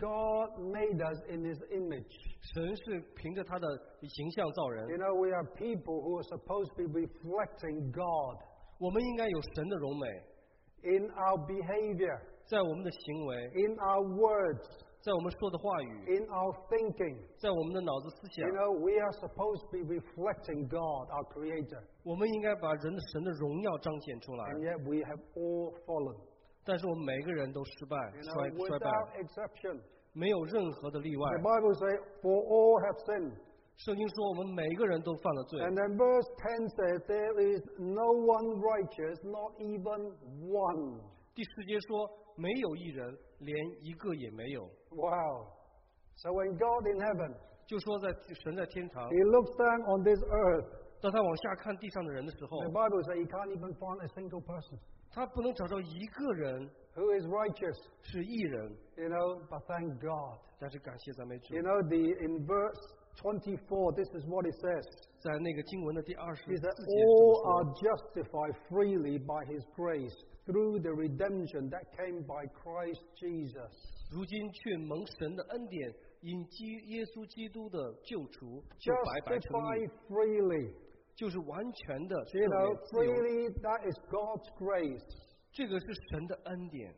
God made us in His image. 神是凭着他的形象造人。 You know, we are people who are supposed to be reflecting God 我们应该有神的荣美， in our behavior, 在我们的行为， in our words, 在我们说的话语， in our thinking. 在我们的脑子思想 You，know, we are supposed to be reflecting God, our Creator. 我们应该把神的荣耀彰显出来。 And yet we have all fallen. 但是我们每个人都失败， You know, 衰败， without exception. 没有任何的例外 The。Bible says, for all have sinned. 圣经说我们每个人都犯了罪。 And then verse 10 says, there is no one righteous, not even one. 第4节说没有一人，连一个也没有。 Wow. So when God in heaven, 就说神在天堂， He looks down on this earth, 当他往下看地上的人的时候， the Bible says He can't even find a single person 他不能找到一个人 who is righteous. 是义人。 You know, but thank God. 但是感谢赞美主 You，know, in verse 24, this is what it says. 在那个经文的第24 He said, 节 all 这么 are 说 justified freely by His grace through the redemption that came by Christ Jesus. 如今却蒙神的恩典，因耶稣基督的救赎，就白白成义， Justified freely. 就是完全的 You know, 赦免自由。 freely, that is God's grace. 这个是神的恩典，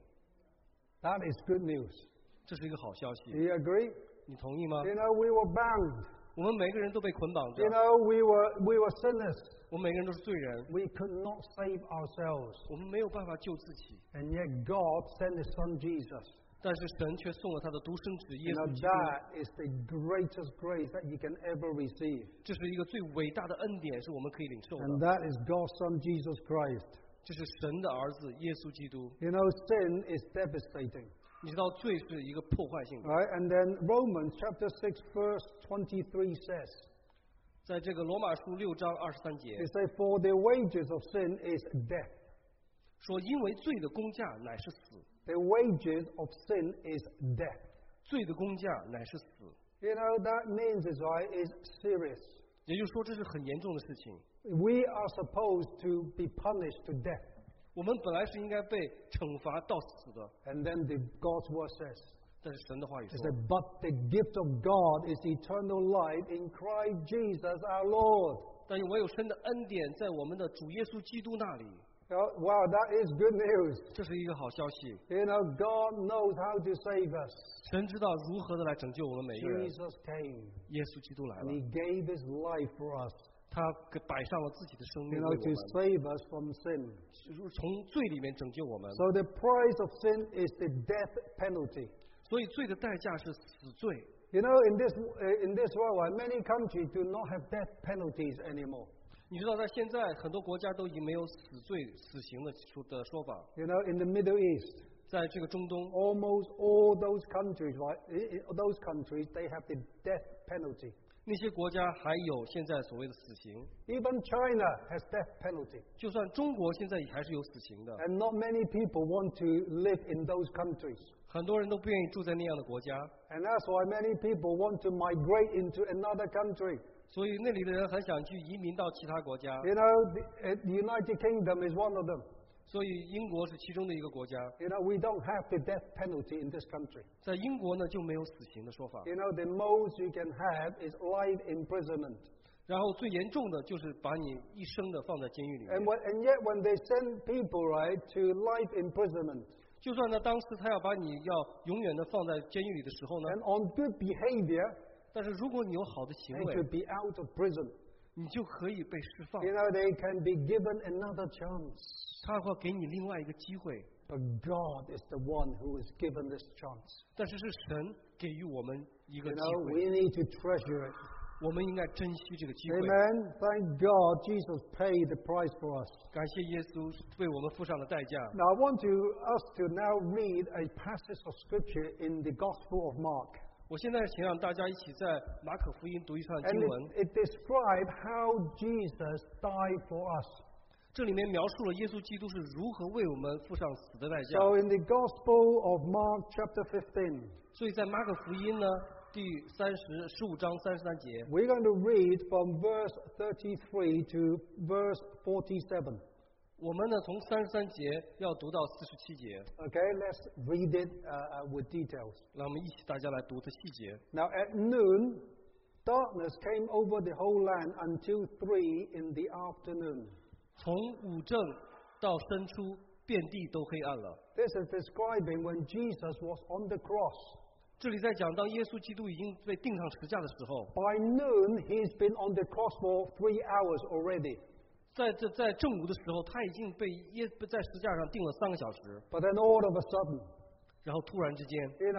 That is good news. 这是一个好消 Do 息， you agree? 你同意吗？ You know, we were bound. 我们每个人都被捆绑着 You，know, we were sinners. 我们每个人都是罪人， We could not save ourselves. 我们没有办法救自己， And yet God sent His Son Jesus. 但是神却送了他的独生子耶 You know, 稣基督， that is the greatest grace that you can ever receive. 这是一个最伟大的恩典，是我们可以领受 And 的。 that is God's Son Jesus Christ. 这是神的儿子耶稣基督。 You know, sin is devastating. 你知道罪是一个破坏性的， Right? And then Romans chapter 6 verse 23 says, 在这个罗马书6章23节 it says, for the wages of sin is death. 说，因为罪的工价乃是死， The wages of sin is death. 罪的工价乃是死。 You know, that means is serious. 也就是说，这是很严重的事情。 We are supposed to be punished to death. 我们本来是应该被惩罚到死的， And then God's word says, 但是神的话语 it 说， said, but the gift of God is eternal life in Christ Jesus our Lord. 但是唯有神的恩典在我们的主耶稣基督那里， Wow, that is good news. 这是一个好消息。 You know, God knows how to save us. 神知道如何的来拯救我们每个人。 Jesus came 耶稣基督来 and 了， He gave His life for us, 他摆上了自己的生 you 命 know, 为 to 我们， save us from sin. 从罪里面拯救我们。 So the price of sin is the death penalty. 所以罪的代价是死罪。 You know, in this world, many countries do not have death penalties anymore. 你知道，在现在很多国家都已经没有死刑的说法。 You know, in the Middle East, 在这个中东， almost all those countries, right? Those countries, they have the death penalty. 那些国家还有现在所谓的死刑。 Even China has death penalty. 就算中国现在也还是有死刑的， And not many people want to live in those countries. 很多人都不愿意住在那样的国家， And that's why many people want to migrate into another country. 所以那里的人很想去移民到其他国家。 You know, the United Kingdom is one of them. 所以英国是其中的一个国家， You know, we don't have the death penalty in this country. 在英国呢就没有死刑的说法。 You know, the most you can have is life imprisonment. 然后最严重的就是把你一生的放在监狱里面。 And yet when they send people, right, to life imprisonment, 就算呢当时他要把你要永远的放在监狱里的时候呢， and on good behavior, 但是如果你有好的行 they 为， could be out of prison. 你就可以被释放， You know, they can be given another chance. 他会给你另外一个机会。 But God is the one who is given this chance. 但是是神给予我们一个 You 机 know, 会， we need to treasure it. 我们应该珍惜这个机会。 Amen. Thank God Jesus paid the price for us. 感谢耶稣为我们付上的代价。 Now I want us to now read a passage of scripture in the Gospel of Mark. 我现在请让大家一起在马可福音读一段 And 经文， it describes how Jesus died for us. 这里面描述了耶稣基督是如何为我们付上死的代价。 So in the Gospel of Mark chapter 15, 所以在马可福音呢第15章33节， we're going to read from verse 33 to verse 47. 我们呢从33节要读到47节。 Okay, let's read it with details. 让我们一起大家来读的细节。 Now at noon, darkness came over the whole land until 3 in the afternoon. 从午正到申初，遍地都黑暗了。 This is describing when Jesus was on the cross. 这里在讲，当耶稣基督已经被钉上十架的时候， By noon, he's been on the cross for 3 hours already. 在正午的时候，他已经被在十架上钉了3个小时。 But then all of a sudden, 然后突然之间，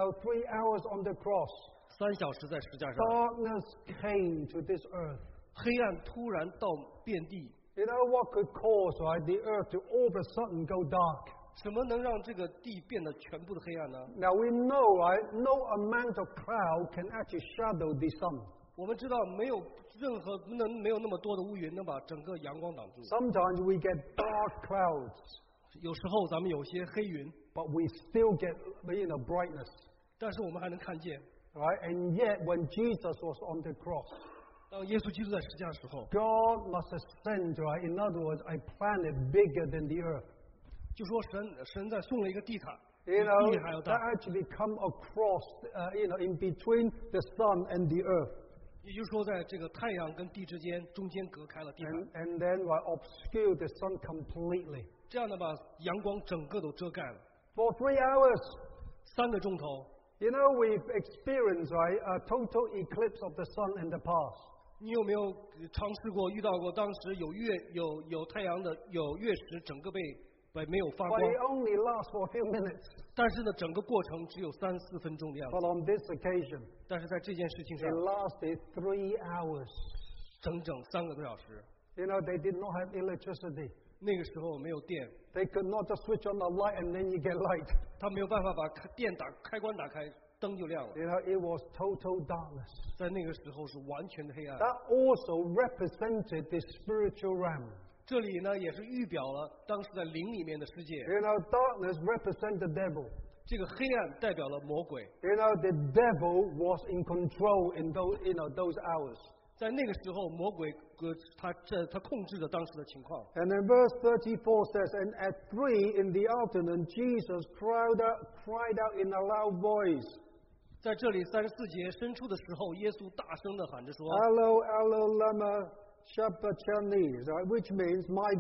3 hours on the cross, 3小时在十架上， darkness came to this earth. 黑暗突然到遍地。 You know what could cause, right, the earth to all of a sudden go dark? 什么能让这个地变得全部的黑暗呢？ Now we know, right, no amount of cloud can actually shadow the sun. 我们知道，没有那么多的乌云能把整个阳光挡住。 Sometimes we get dark clouds, 有时候咱们有些黑云， but we still get, brightness, 但是我们还能看见。 right? And yet, when Jesus was on the cross, 当耶稣基督在十架的时候， God must have sent, right? In other words, a planet bigger than the earth. 就说神在送了一个地毯，比 You 地还要 know, 大 that。actually come across, in between the sun and the earth. 也就是说，在这个太阳跟地之间，中间隔开了地毯， And then obscure the sun completely. 这样的把阳光整个都遮盖了。 For 3 hours, 3个钟头， we've experienced, right, a total eclipse of the sun in the past. 你有没有尝试过、遇到过当时有太阳的有月食，整个被没有发 But 光， it only lasts for a few minutes. 但是呢，整个过程只有3-4分钟的样子。 But on this occasion, 但是在这件事情 it 上， lasted 3 hours. 整3个多小时。 They did not have electricity. 那个时候没有电， They could not just switch on the light and then you get light. 他没有办法把开关打开，灯就亮了。 It was total darkness. 在那个时候是完全的黑暗。 That also represented the spiritual realm. 这里呢也是预表了当时在灵里面的世界。 Darkness represents the devil. 这个黑暗代表了魔鬼。 The devil was in control in those hours. 在那个时候，魔鬼他控制着当时的情况。 And then verse 34 says, And at 3 in the afternoon, Jesus cried out in a loud voice. 在这里34节申初的时候，耶稣大声地喊着说 Alo, alo, lama sabachthani, right? Which means, my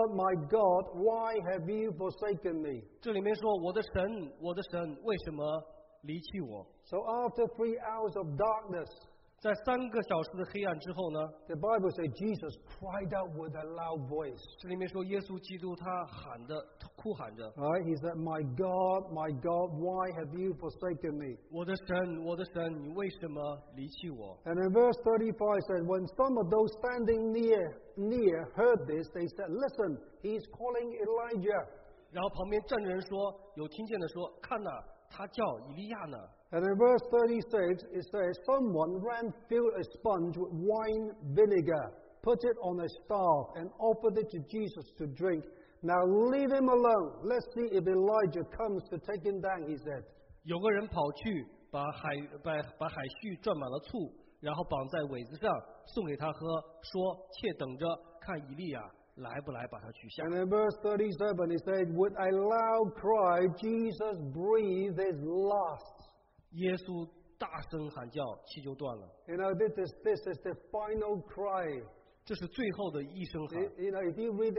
God, why have you forsaken me? 这里面说我的神，我的神，为什么离弃我？ So after 3 hours of darkness, 在3个小时的黑暗之后呢， the Bible says Jesus cried out with a loud voice. 这里面说耶稣基督他哭喊着， Right? He said, my God, why have you forsaken me? 我的神，我的神，你为什么离弃我？ And in verse 35 says, when some of those standing near heard this, they said, listen, he's calling Elijah. 然后旁边站着人说，有听见的说，看哪，他叫以利亚呢。 And in verse 36, it says, someone filled a sponge with wine vinegar, put it on a staff, and offered it to Jesus to drink. Now leave him alone. Let's see if Elijah comes to take him down, he said. 有个人跑去把海絮转满了醋，然后绑在苇子上，送给他喝，说：“且等着看以利亚来不来把他取下。” And in verse 37, it said, with a loud cry, Jesus breathed his last. 耶稣大声喊叫，气就断了。 This is the final cry. 这是最后的一声喊。 If you read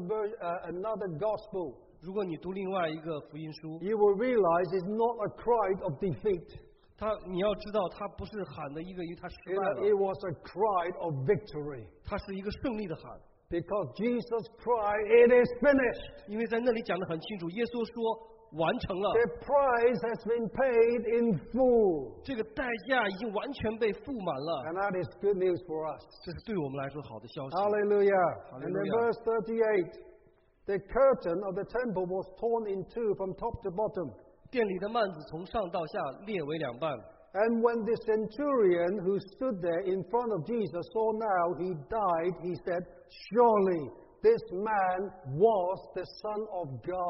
another gospel, 如果你读另外一个福音书， you will realize it's not a cry of defeat. 你要知道，他不是喊的一个他失败了， It was a cry of victory. 他是一个胜利的喊。 Because Jesus cried, it is finished. 因为在那里讲得很清楚，耶稣说完成了， The price has been paid in full. 这个代价已经完全被付满了， And that is good news for us. 这是对我们来说好的消息。 Hallelujah. And in Hallelujah. verse 38, the curtain of the temple was torn in two from top to bottom. 殿里的幔子从上到下裂为2半。 And when the centurion who stood there in front of Jesus saw now he died, he said, surely this man was the Son of God.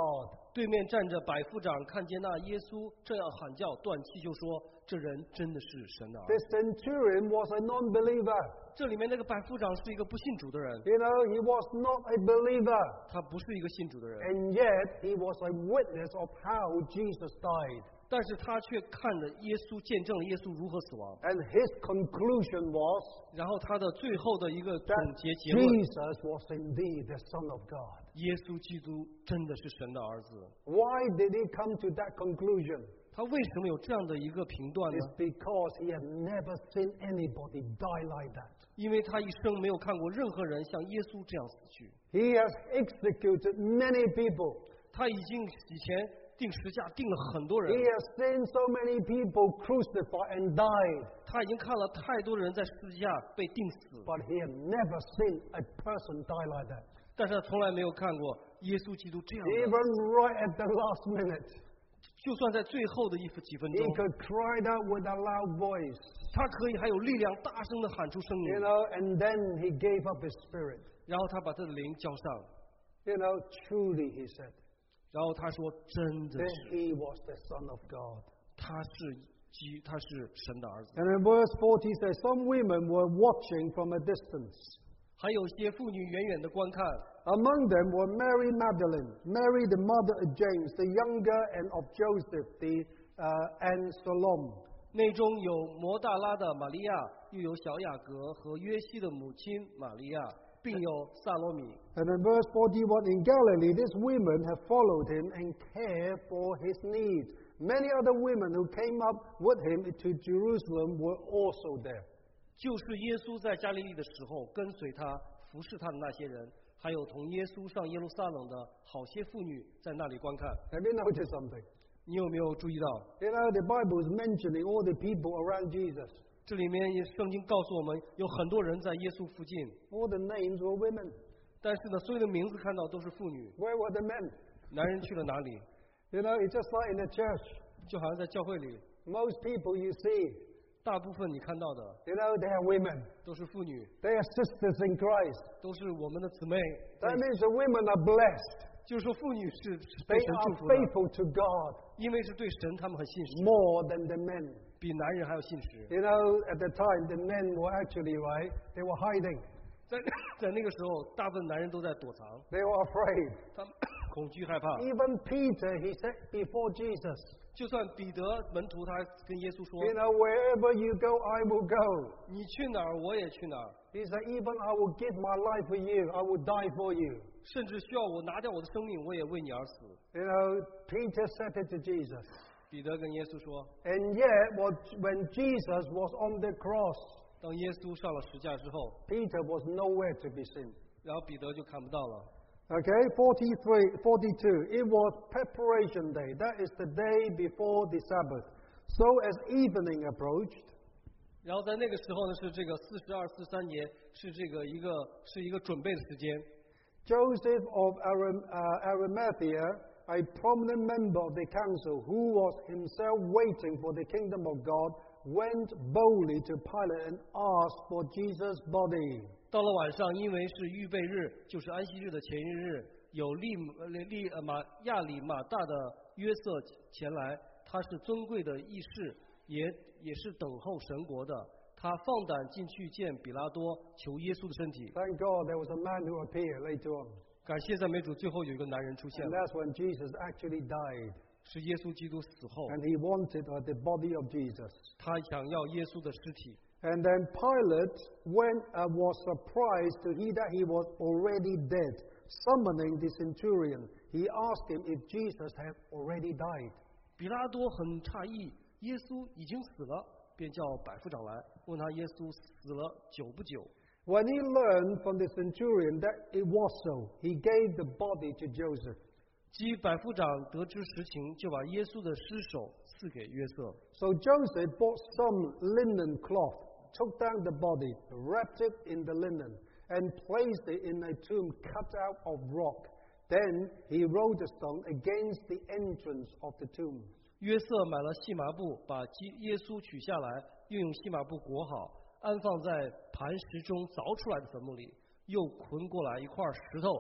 对面站着百夫长，看见那耶稣这样喊叫，断气就说：“这人真的是神的儿 The 子。 centurion was a non-believer. ” 这里面那个百夫长是一个不信主的人， You know, he was not a believer. 他不是一个信主的人， And yet, he was a witness of how Jesus died. 但是他却看着耶稣，见证了耶稣如何死亡。 And his conclusion was 然后他的最后的一个总 that 结结论： Jesus was indeed the Son of God. 耶稣基督真的是神的儿子。 Why did he come to that conclusion? 他为什么有这样的一个评断呢？ It's because he had never seen anybody die like that. 因为他一生没有看过任何人像耶稣这样死去。 He has executed many people. 他已经以前定十架定了很多人 He，has seen so many people crucified and died. 他已经看了太多的人在十字架被钉死， But he had never seen a person die like that. 但是他从来没有看过耶稣基督这样的。 Even right at the last minute, 就算在最后的几分 he 钟， could cry out with a loud voice. 他可以还有力量大声的喊出声 You 音， know, and then he gave up his spirit. 然后他把他的灵交上， You know, truly, he said, 然后他说：“真的 that 是， he was the Son of God. 他是神的儿子。 And in verse 40 he says, some women were watching from a distance. ” 还有些妇女远远的观看， Among them were Mary Magdalene, Mary the mother of James, the younger, and of Joseph, and Salome. 内中有摩大拉的玛利亚，又有小雅各和约西的母亲玛利亚，并有萨罗米。 And in verse 41, in Galilee, these women have followed him and cared for his needs. Many other women who came up with him to Jerusalem were also there. 就是耶稣在加利利的时候，跟随他、服侍他的那些人，还有同耶稣上耶路撒冷的好些妇女，在那里观看。 Have you noticed something? 你有没有注意到？ You know, the Bible is mentioning all the people around Jesus. 这里面圣经告诉我们，有很多人在耶稣附近， All the names were women. 但是呢，所有的名字看到都是妇女， Where were the men? 男人去了哪里？ You know, it's just like in the church. 就好像在教会里， Most people you see, 大部分你看到的 you know, they are women. 都是妇女， They are sisters in Christ. 都是我们的姊妹。 That means the women are blessed. 就是说，妇女是被 They 神 are 祝福的， faithful to God 因为是对神他们很信实， more than the men. 比男人还要信实。 You know, at the time, the men were actually, right, they were hiding. 在那个时候，大部分男人都在躲藏， They were afraid. 他们恐惧害怕。 Even Peter, he said before Jesus, 就算彼得门徒他跟耶稣说 you know, wherever you go, I will go.：“ 你去哪儿，我也去哪儿。 He said, even I will give my life for you. I will die for you. ” 甚至需要我拿掉我的生命，我也为你而死。 You know, Peter said it to Jesus. 彼得跟耶稣说 And yet, when Jesus was on the cross,：“ 当耶稣上了十架之后， Peter was nowhere to be seen. 然后彼得就看不到了。 Okay, 42. It was preparation day. That is the day before the Sabbath. So as evening approached, 然后在那个时候呢，是这个42、43节，是一个准备的时间。 Joseph of Arimathea, a prominent member of the council, who was himself waiting for the kingdom of God, went boldly to Pilate and asked for Jesus' body. 到了晚上，因为是预备日，就是安息日的前一日，有亚里马大的约瑟前来，他是尊贵的议士，也是等候神国的。他放胆进去见比拉多，求耶稣的身体。 Thank God there was a man who appeared later on. 感谢赞美主，最后有一个男人出现 And 了， that's when Jesus actually died. 是耶稣基督死后， And he wanted the body of Jesus. 他想要耶稣的尸体。 And then Pilate was surprised to hear that he was already dead. Summoning the centurion, he asked him if Jesus had already died. 比拉多很诧异，耶稣已经死了，便叫百夫长来问他耶稣死了久不久。 When he learned from the centurion that it was so, he gave the body to Joseph. 即百夫长得知实情，就把耶稣的尸首赐给约瑟。 So Joseph bought some linen cloth, took down the body, wrapped it in the linen, and placed it in a tomb cut out of rock. Then he rolled a stone against the entrance of the tomb. 约瑟买了细麻布，把耶稣取下来，又用细麻布裹好，安放在磐石中凿出来的坟墓里，又捆过来一块石头，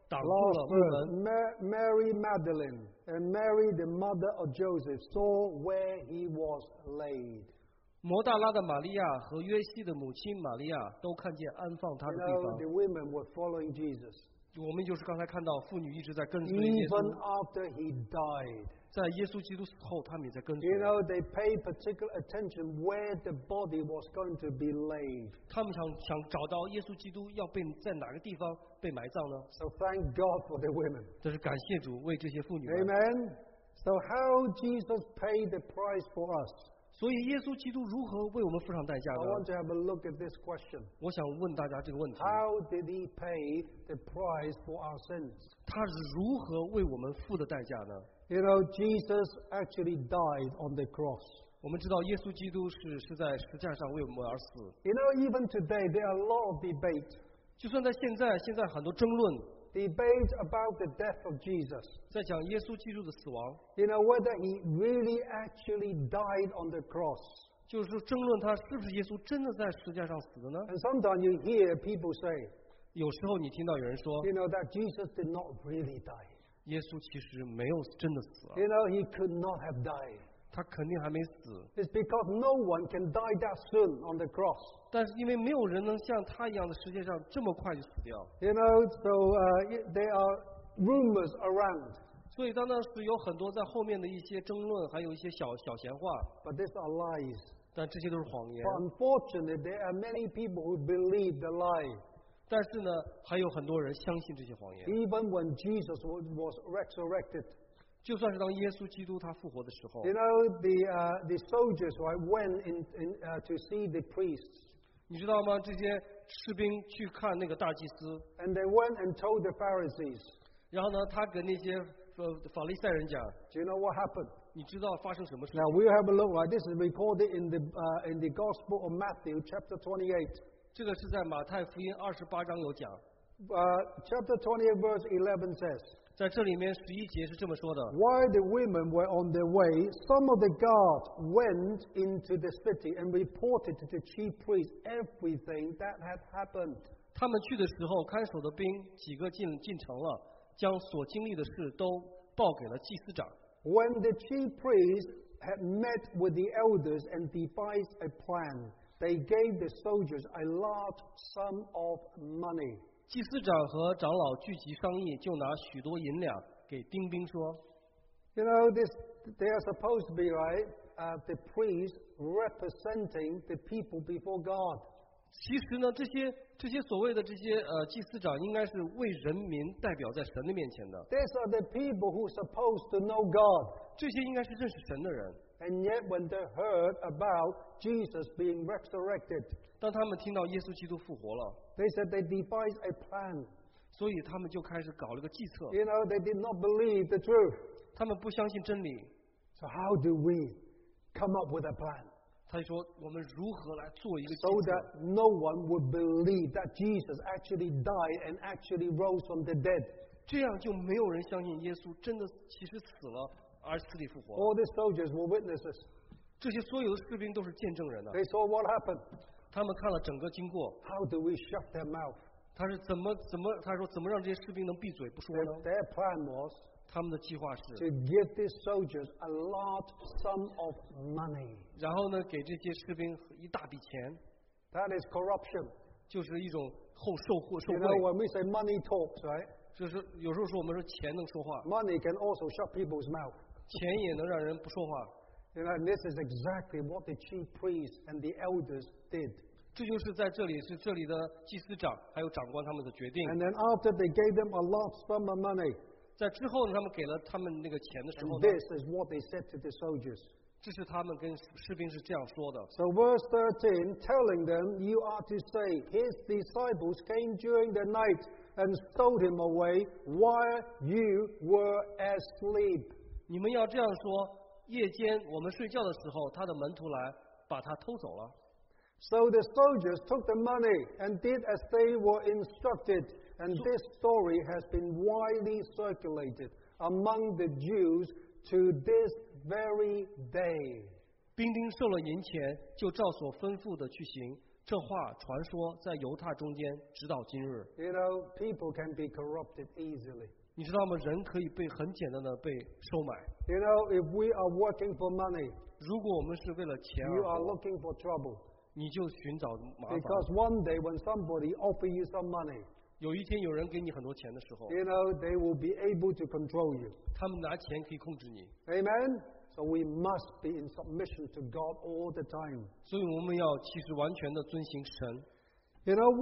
挡住 Last 了墓 verse, 门。 Mary Magdalene and Mary, the mother of Joseph, saw where he was laid. 摩大拉的玛利亚和约西的母亲玛利亚都看见安放他 You 的地 know, 方。 the women were following Jesus. 我们就是刚才看到妇女一直在跟随耶 Even 稣， after he died. 在耶稣基督死后，他们也在跟随 You。know, they paid particular attention where the body was going to be laid. 他们想找到耶稣基督要被在哪个地方被埋葬呢？ So thank God for the women. 这是感谢主为这些妇女们。 Amen. So how Jesus paid the price for us? 所以耶稣基督如何为我们付上代价 I 呢？ want to have a look at this question. 我想问大家这个问题： How did he pay the price for our sins? 他是如何为我们付的代价呢？ You know, Jesus actually died on the cross. 我们知道耶稣基督是在十字架上为我们而死。 You know, even today there are a lot of debate. 就算在现在很多争论 Debate about the death of Jesus. 在讲耶稣基督的死亡， You know, whether he really actually died on the cross. 就是说争论他是不是耶稣真的在十字架上死的呢？ And sometimes you hear people say, 有时候你听到有人说， you know, that Jesus did not really die. 耶稣其实没有真的死啊， You know, he could not have died. 他肯定还没死。 It's because no one can die that soon on the cross. 但是因为没有人能像他一样的世界上这么快就死掉， You know, so there are rumors around, 所以当时有很多在后面的一些争论，还有一些小闲话， but these are lies. 但这些都是谎言。 But unfortunately, there are many people who believe the lie. 但是呢，还有很多人相信这些谎言。 Even when Jesus was resurrected. 就算是当耶稣基督他复活的时候， You know, the soldiers right, went to see the priests. 你知道吗？这些士兵去看那个大祭司， And they went and told the Pharisees. 然后呢，他跟那些法利赛人讲， Do you know what happened? 你知道发生什么事？ Now we'll have a look. Right, this is recorded in the Gospel of Matthew, chapter 28. 这个是在马太福音28章有讲， Chapter 28, verse 11 says, 在这里面11节是这么说的： While the women were on their way, some of the guards went into the city and reported to the chief priests everything that had happened. 他们去的时候，看守的兵几个进城了，将所经历的事都报给了祭司长。 When the chief priests had met with the elders and devised a plan, they gave the soldiers a large sum of money. 祭司长和长老聚集商议，就拿许多银两给丁兵说 You know, they are supposed to be, right, the priests representing the people before God. 其实呢，这些所谓的这些祭司长，应该是为人民代表在神的面前的。 These are the people who are supposed to know God. 这些应该是认识神的人。 And yet when they heard about Jesus being resurrected, 当他们听到耶稣基督复活了， they said they devised a plan. 所以他们就开始搞了个计策。 You know, they did not believe the truth. 他们不相信真理， So how do we come up with a plan? 他就说我们如何来做一个计 So 策， that no one would believe that Jesus actually died and actually rose from the dead. 这样就没有人相信耶稣真的其实死了而死里复活。 All the soldiers were witnesses. 这些所有的士兵都是见证人呐、 They saw what happened. 他们看了整个经过， How do we shut their mouth? 他是怎么他说怎么让这些士兵能闭嘴不说呢？ Their plan was 他们的计划是， to give these soldiers a large sum of money. 然后呢给这些士兵一大笔钱， That is corruption. 就是一种受 You know, 贿。 when we say money talks, right? 就是有时候说我们说钱能说话， Money can also shut people's mouth. 钱也能让人不说话。 You know, and this is exactly what the chief priests and the elders did. 这就是在这里是这里的祭司长还有长官他们的决定。 And then after they gave them a large sum of money, 在之后呢，他们给了他们那个钱的时候 and 呢， this is what they said to the soldiers. 这是他们跟士兵是这样说的。 So verse 13, telling them, you are to say, his disciples came during the night and stole him away while you were asleep. 你们要这样说：夜间我们睡觉的时候，他的门徒来把他偷走了。 So the soldiers took the money and did as they were instructed, and this story has been widely circulated among the Jews to this very day. 兵丁受了银钱，就照所吩咐的去行， 这话传说在犹太中间，直到今日。 You know, people can be corrupted easily. 你知道吗？人可以被很简单的被收买。 You know, if we are working for money, 如果我们是为了钱 you 而 are 活， looking for trouble. 你就寻找麻烦。 Because one day when somebody offer you some money, 有一天有人给你很多钱的时候， you know, they will be able to control you. 他们拿钱可以控制你。 Amen? So we must be in submission to God all the time. 所以我们要其实完全的遵行神。 You know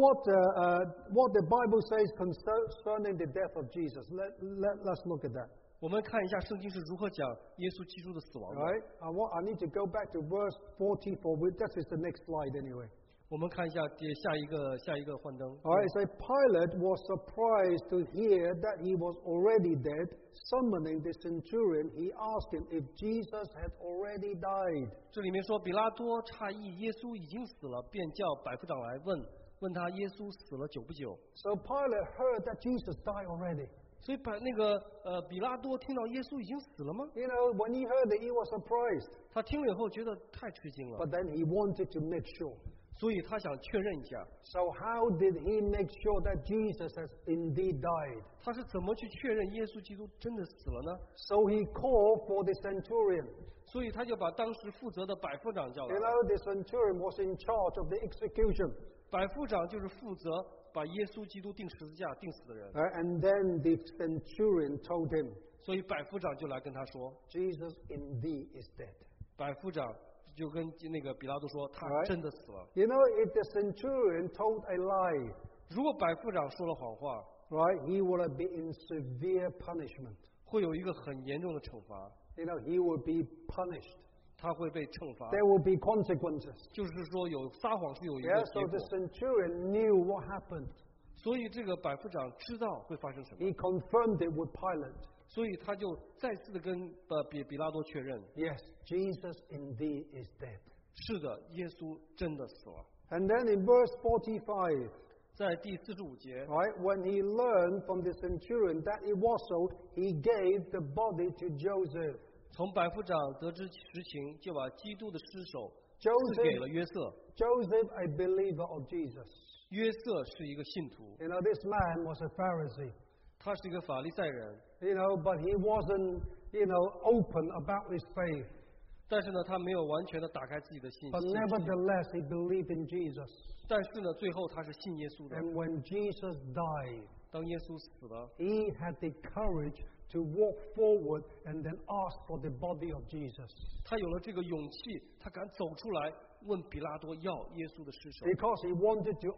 what the Bible says concerning the death of Jesus? Let's look at that. 我们看一下圣经是如何讲耶稣基督的死亡 All 的。 right? I need to go back to verse 44. That is the next slide anyway. 我们看一下下一个幻灯。 All right, so Pilate was surprised to hear that he was already dead. Summoning the centurion, he asked him if Jesus had already died. 这里面说，比拉多诧异耶稣已经死了，便叫百夫长来问他耶稣死了久不久。 So Pilate heard that Jesus died already. 所以比拉多听到耶稣已经死了吗？ You know, when he heard it, he was surprised. 他听了以后觉得太吃惊了， But then he wanted to make sure. 所以他想确认一下， So how did he make sure that Jesus has indeed died? 他是怎么去确认耶稣基督真的死了呢？ So he called for the centurion. 所以他就把当时负责的百夫长叫 You 来。 know, the centurion was in charge of the execution. 百夫长就是负责把耶稣基督钉十字架钉死的人， And then the centurion told him, 所以百夫长就来跟他说， Jesus indeed is dead. 百夫长就跟那个比拉多说，他 Right. 真的死了。 You know, if the centurion told a lie, 如果百夫长说了谎话， right, he will be in severe punishment. 会有一个很严重的惩罚， You know, he will be punished. 他会被惩罚。 There will be consequences. 就是说，有撒谎是有一 Yeah, 个 so 结 the 果， centurion knew what happened. 所以这个百夫长知道会发生什么， He confirmed it with Pilate. 所以他就再次的跟比拉多确认， Yes, Jesus indeed is dead. 是的，耶稣真的死了。 And then in verse 45, 在第45节， right, when he learned from the centurion that it was so, he gave the body to Joseph. 从百夫长得知实情，就把基督的尸首赐给了 Joseph, 约瑟。 Joseph, a believer of Jesus. 约瑟是一个信徒， You know, this man was a Pharisee. 他是一个法利赛人， You know, but he wasn't, you know, open about his faith. 但是呢，他没有完全的打开自己的信 But 心。 nevertheless, he believed in Jesus. 但是呢，最后他是信耶稣的。 And when Jesus died, 当耶稣死了， he had the courage to walk forward and then ask for the body of Jesus. 他有了这个勇气，他敢走出来问比拉多要耶稣的尸首， Because he wanted to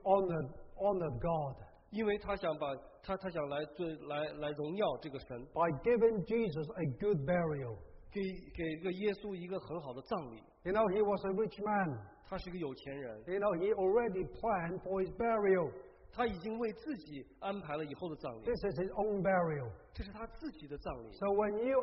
honor God 因为他想想来荣耀这个神， by giving Jesus a good burial. 给一个耶稣一个很好的葬礼。 You know, he was a rich man. 他是一个有钱人， You know, he already planned for his burial. 他已经为自己安排了以后的葬礼， This is his own burial. 这是他自己的葬礼。 So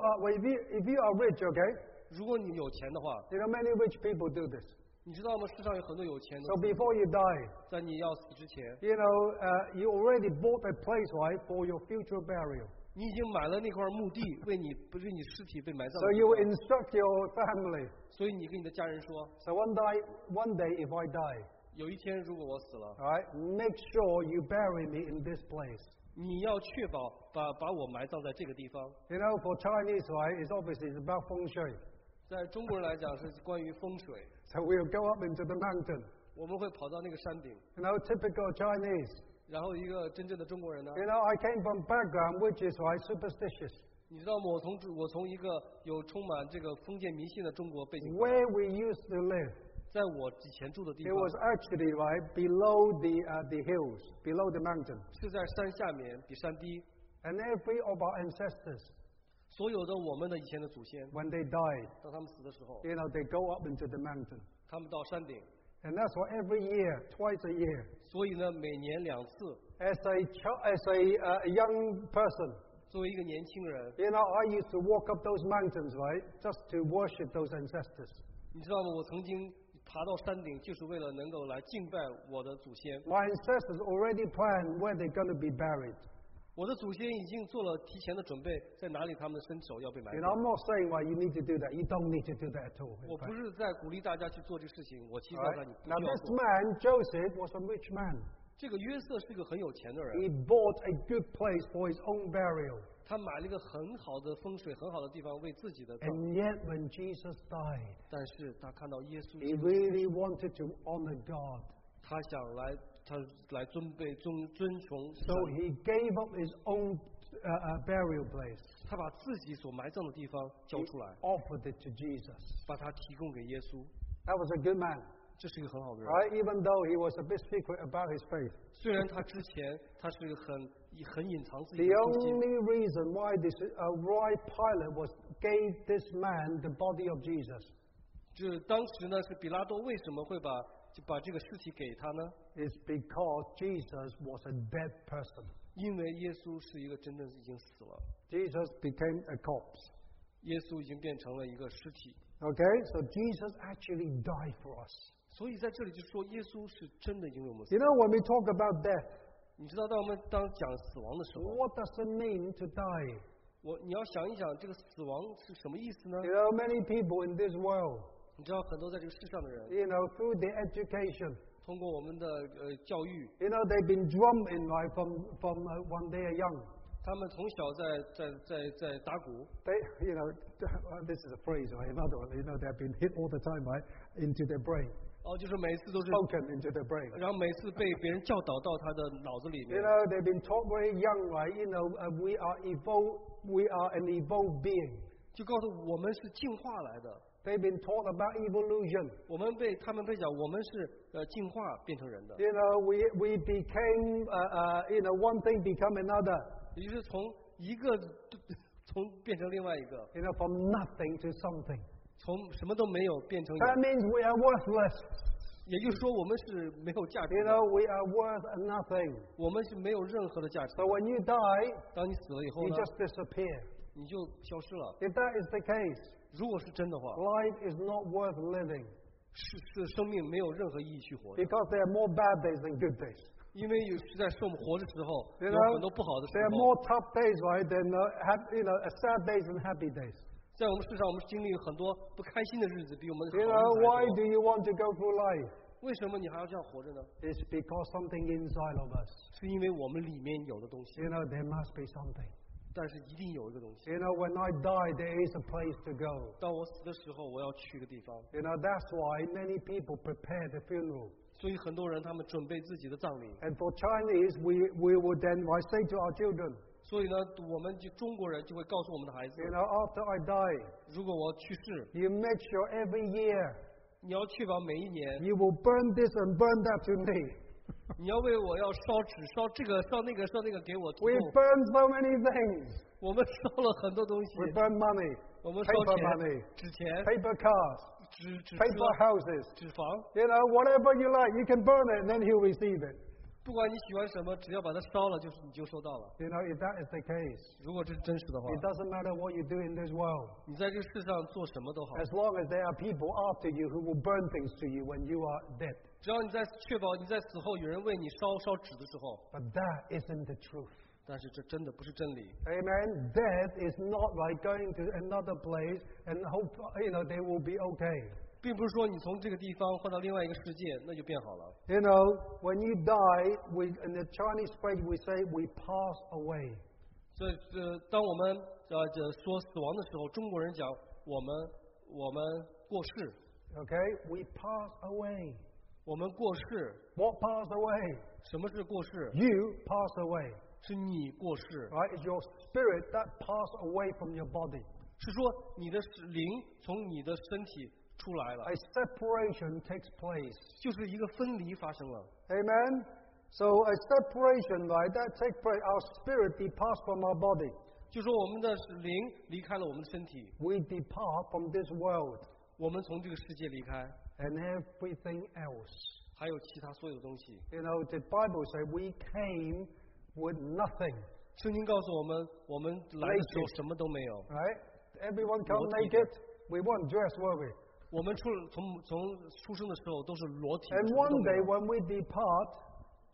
if you are rich, okay, 如果你有钱的话， you know, many rich people do this. 你知道吗？世上有很多有钱的 So，before you die, 在你要死之前， you know, you already bought a place, right, for your future burial. 你已经买了那块墓地，为你尸体被埋葬 So 的地 you 方。 instruct your family. 所以你跟你的家人说， So one day, if I die, 有一天如果我死了， all right, make sure you bury me in this place. 你要确保把我埋葬在这个地方。 You know, for Chinese, right, it's obviously it's about feng shui. 在中国人来讲是关于风水， So we'll go up into the mountain. 我们会跑到那个山顶， You know, typical Chinese. 然后一个真正的中国人呢， You know, I came from background which is right superstitious. 你知道吗？我从一个有充满这个封建迷信的中国背景， Where we used to live, 在我以前住的地 it 方 was actually right below the hills, below the mountain. 是在山下面，比山低。 And every of our ancestors, 所有的我们的以前的祖先， when they died, 当他们死的时候， you know, they go up into the mountain. 他们到山顶， And that's why every year, twice a year, 所以呢，每年2次， as a young person, 作为一个年轻人， you know, I used to walk up those mountains, right, just to worship those ancestors. 你知道吗？我曾经爬到山顶，就是为了能够来敬拜我的祖先。 My ancestors already planned where they're going to be buried. 我的祖先已经做了提前的准备，在哪里他们的身首要被埋 You 葬。 know, I'm not saying, well, you need to do that. You don't need to do that at all. 我不是在鼓励大家去做这个事情，我其实 All 告诉 right? 你不 Now, 需要 this 做。 man, Joseph, was a rich man. 这个约瑟是个很有钱的人， He bought a good place for his own burial. 他买了一个很好的风水、很好的地方为自己的葬。 And yet, when Jesus died, 但是他看到耶稣 he 基督， really wanted to honor God. 他想来尊崇 So 神， he gave up his own burial place, 他把自己所埋葬的地方交出来， offered it to Jesus. 把它提供给耶稣。 That was a good man, 这是一个很好的人。 right? Even though he was a bit secret about his faith. 虽然他之前他是一个很隐藏自己 The 的信心， only reason why Pilate gave this man the body of Jesus 就是当时呢是比拉多为什么会把这个尸体给他呢？ is because Jesus was a dead person. 因为耶稣是一个真正已经死了， Jesus became a corpse. 耶稣已经变成了一个尸体。 Okay, so Jesus actually died for us. 所以在这里就说耶稣是真的因为我们死。 You know, when we talk about death, 你知道，当我们讲死亡的时候， what does it mean to die? 你要想一想这个死亡是什么意思呢？ You know, many people in this world, 你知道很多在这个世上的人， you know, through their education, 通过我们的教育， you know, they've been drummed in life from when they are young. 他们从小在打鼓， They, you know, this is a phrase, right? Another one, you know, they've been hit all the time, right, into their brain, 就是每次都是， spoken into their brain. 然后每次被别人教导到他的脑子里 You 面， know, they've been taught very young, right? You know, we are an evolved being. 就告诉我们是进化来的。 They've been taught about evolution. 他们被讲我们是进化变成人的， You know, we became, you know, one thing become another. 也就是从变成另外一个， You know, from nothing to something. 从什么都没有变成有， That means we are worthless. 也就是说我们是没有价值 You 的， know, we are worth nothing. 我们是没有任何的价值 So。when you die, 当你死了以后 you 呢， just disappear. 你就消失了。 If that is the case, 如果是真的话， life is not worth living 是生命没有任何意义去活的， because there are more bad days than good days. 因为是在我们活的时候， You 有 know, 很多不好的时 there are 候。 more tough days, right, than you know, sad days and happy days. 在我们世上，我们经历很多不开心的日子，比我们好 You 的 know, 日子 why 还多 do you want to go through life? 为什么你还要这样活着呢？ It's because something inside of us. 是因为我们里面有的东西， You know, there must be something. 但是一定有一个东西。 You know, when I die, there is a place to go. 当我死的时候，我要去一个地方。 You know, that's why many people prepare the funeral. 所以很多人他们准备自己的葬礼。 And for Chinese, we would then say to our children, 所以呢，我们中国人就会告诉我们的孩子 you，know, after I die, 如果我去世， you make sure every year 你要确保每一年， you will burn this and burn that to me. 你要为我要烧纸、烧这个、烧那个、烧那个给我提 We 供。 burn so many things. 我们烧了很多东西， We burn money, 我们烧 paper 钱、 money, 纸钱、 paper cars, 纸 paper 车、 houses. 纸房， You know, whatever you like, you can burn it and then he'll receive it. 不管你喜欢什么，只要把它烧了，你就收到了。 You know, if that is the case, 如果这是真实的话， it doesn't matter what you do in this world. 你在这个世上做什么都好， As long as there are people after you who will burn things to you when you are dead. 只要你在确保你在死后有人为你烧纸的时候， But that isn't the truth. 但是这真的不是真理。 Amen. Death is not like going to another place and hope, you know, they will be okay. 并不是说你从这个地方换到另外一个世界，那就变好了。 You know, when you die, in the Chinese phrase we say we pass away. 所以当我们说死亡的时候，中国人讲我们过世， Okay? We pass away. 我们过世。 What pass away? 什么是过世？ You pass away. 是你过世， Right? It's your spirit that pass away from your body. 是说你的灵从你的身体出来了， A separation takes place. 就是一个分离发生了。 Amen? So a separation, right, that takes place. Our spirit departs from our body. 就说我们的灵离开了我们的身体， We depart from this world 我们从这个世界离开， and everything else. 还有其他所有的东西。 You know, the Bible says we came with nothing, 圣经告诉我们，我们来的时候什么都没有， right? Everyone come 裸体的。 naked. We weren't dressed, were we? 我们从出生的时候都是裸体的， And 什么 one 都没 day 有。 when we depart,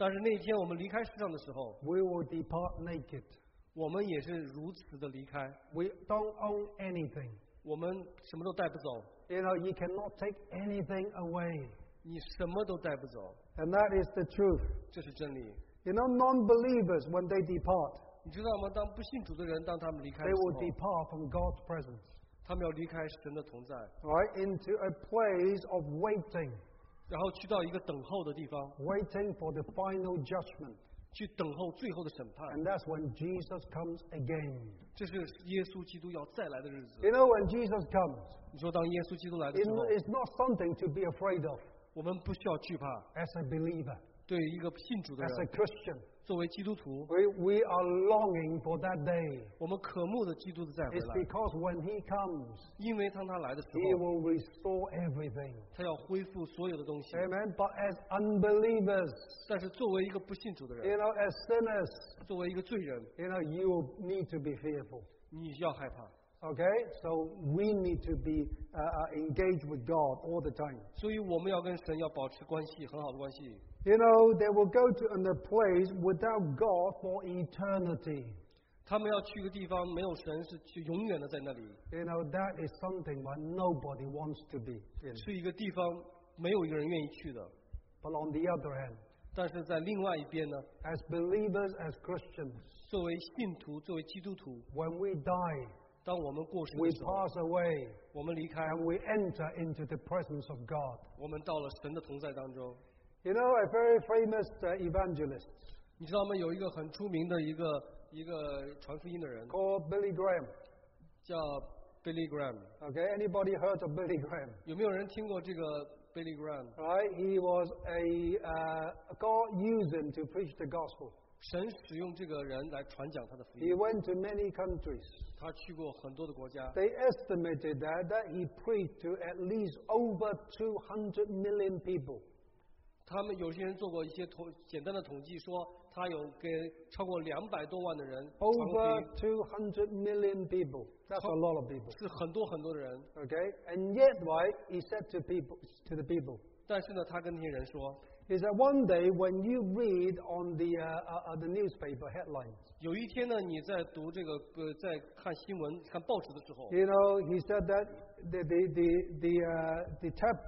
但是那一天我们离开世上的时候， we will depart naked. 我们也是如此的离开， We don't own anything. 我们什么都带不走， You know, you cannot take anything away. 你什么都带不走， And that is the truth. 这是真理。 You know, non-believers, when they depart, 你知道吗？当不信主的人，当他们离开的 they 时 will 候， depart from God's presence, 他们要离开神的同在， right, into a place of waiting, 然后去到一个等候的地方， waiting for the final judgment. 去等候最后的审判。 And that's when Jesus comes again. 这是耶稣基督要再来的日子。 You know, when Jesus comes, 你说，当耶稣基督来的时候， it's not something to be afraid of 我们不需要惧怕。 as a believer, 对于一个信主的 as a 人， Christian. 作为基督徒， We are longing for that day. 我们渴慕的基督的再回 It's 来， because when He comes, 因为当他来的时 He 候， will restore everything. 他要恢复所有的东西。 Amen. But as unbelievers, 但是作为一个不信主的 you 人， know, as sinners, 作为一个罪人， you know, you will need to be fearful. 你要害怕。 Okay? So we need to be engaged with God all the time. 所以我们要跟神要保持关系，很好的关系。 You know, they will go to a place without God for eternity. 他们要去一个地方，没有神，是去永远的在那里， You know, that is something that nobody wants to be in. 是一个地方没有一个人愿意去的。 But on the other hand, 但是在另外一边呢， as believers, as Christians, 作为信徒，作为基督徒， when we die, 当我们过世 we 的时候， pass away 我们离开， and we enter into the presence of God. 我们到了神的同在当中。 You know, a very famous evangelist 你知道吗？有一个很出名的一个传福音的人， called Billy Graham. 叫 Billy Graham。 Okay, anybody heard of Billy Graham? 有没有人听过这个 Billy Graham？ Right? He was God used him to preach the gospel. 神使用这个人来传讲他的福 He 音。 went to many countries. 他去过很多的国家， They estimated that he preached to at least over 200 million people. 他们有些人做过一些简单的统计，说他有给超过200多万的人传福 Over 音， 200 million people. That's a lot of people. 是很多很多的人。 Okay? And yet, right, he said to the people, 但是呢，他跟那些人说， is that one day when you read on the newspaper headlines, 有一天呢，你在读这个在看新闻、看报纸的时候， you know, he said that the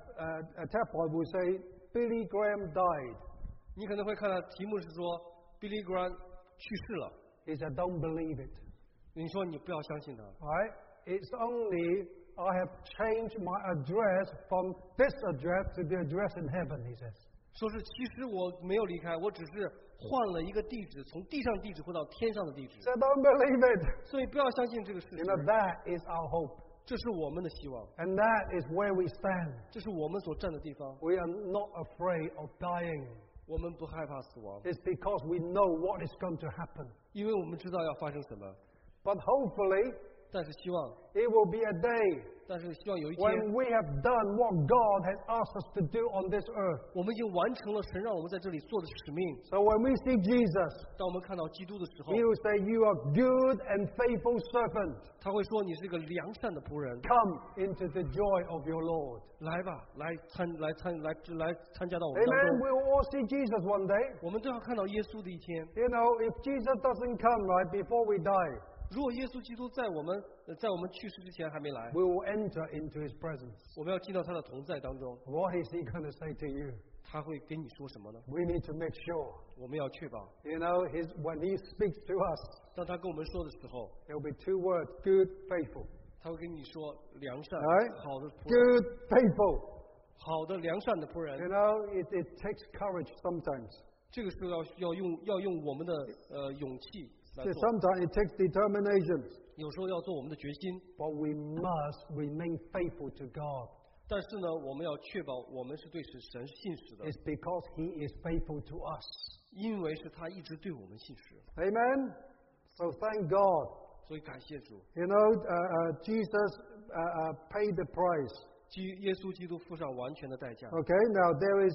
tabloid will say Billy Graham died. 你可能会看到题目是说 Billy Graham 去世了。 He said, don't believe it. 你说你不要相信他， Right? It's only I have changed my address from this address to the address in heaven, he says. 说是其实我没有离开，我只是换了一个地址，从地上地址换到天上的地址。 So don't believe it. 所以不要相信这个事 You 实， know, that is our hope. 这是我们的希望， And that is where we stand. 这是我们所站的地方。 We are not afraid of dying. 我们不害怕死亡， It's because we know what is going to happen. 因为我们知道要发生什么。 But hopefully, 但是希望， it will be a day 但是希望有一天， when we have done what God has asked us to do on this earth. 我们已经完成了神让我们在这里做的使命。 So when we see Jesus, 当我们看到基督的时候， He will say, you are good and faithful servant. 他会说你是一个良善的仆人， Come into the joy of your Lord. 来吧，来参加到我们当 Amen. 中。 We will all see Jesus one day. 我们都要看到耶稣的一天。 You know, if Jesus doesn't come right before we die, 如果耶稣基督在我们去世之前还没来， we will enter into His presence. 我们要进到他的同在当中， What is He going to say to you? 他会跟你说什么呢？ We need to make sure. 我们要确保， You know, when He speaks to us, 当他跟我们说的时候， there will be two words, good, faithful. 他会跟你说良善 Right? 好的仆人， Good, faithful. 好的良善的仆人 You。know, it takes courage sometimes. 这个时候要用我们的勇气来 So 做， sometimes it takes determination. 有时候要做我们的决心， But we must remain faithful to God. 但是呢，我们要确保我们是对神信实的， It's because He is faithful to us. 因为是他一直对我们信实， Amen? So thank God. 所以感谢主， You know, Jesus paid the price. 耶稣基督付上完全的代价。 Okay, now there is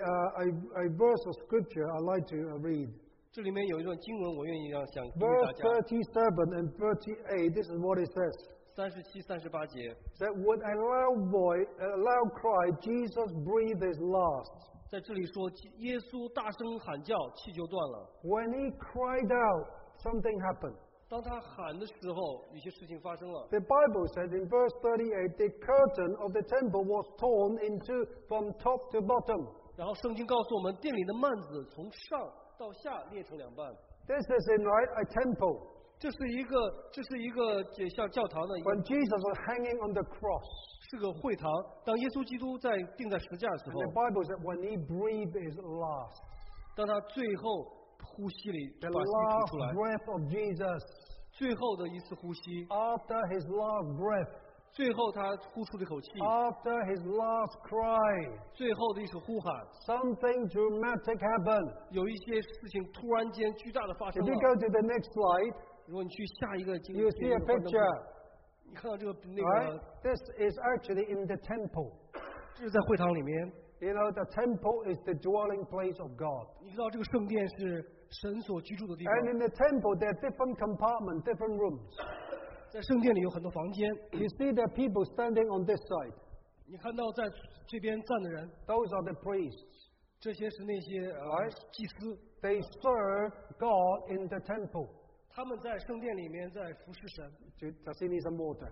a verse of scripture I'd like to read. 这里面有一段经文，我愿意想给大 Verse 家。 37 and 38, this is what it says. 37、38节， That with a loud voice, a loud cry, Jesus breathed his last. 在这里说，耶稣大声喊叫，气就断了。 When he cried out, something happened. 当他喊的时候，有些事情发生了。 The Bible says in verse 38, the curtain of the temple was torn into from top to bottom. 然后圣经告诉我们，殿里的幔子从上到下裂成两半。 This is in a temple. 这是一个像教堂的一个， When Jesus was hanging on the cross, 是个会堂。当耶稣基督在钉在十字架的时 and 候， the Bible said when he breathed his last, 当他最后呼吸里 the 把气吐 last 出来， breath of Jesus, 最后的一次呼吸， after his last breath, 最后他呼出了一口气， after his last cry, 最后的一声呼喊， something dramatic happened. 有一些事情突然间巨大的发生 If 了 you。go to the next slide, 如果你去下一个经 you see a picture. 你看到这个 Right? This is actually in the temple. 这是在会堂里面。 You know, the temple is the dwelling place of God. 你知道这个圣殿是神所居住的地方， And in the temple, there are different compartments, different rooms. 在圣殿里有很多房间。 You see there are people standing on this side. 你看到在这边站的人， Those are the priests. 这些是那些祭司， They serve God in the temple. 他们在圣殿里面在服侍神。 Does he need some water?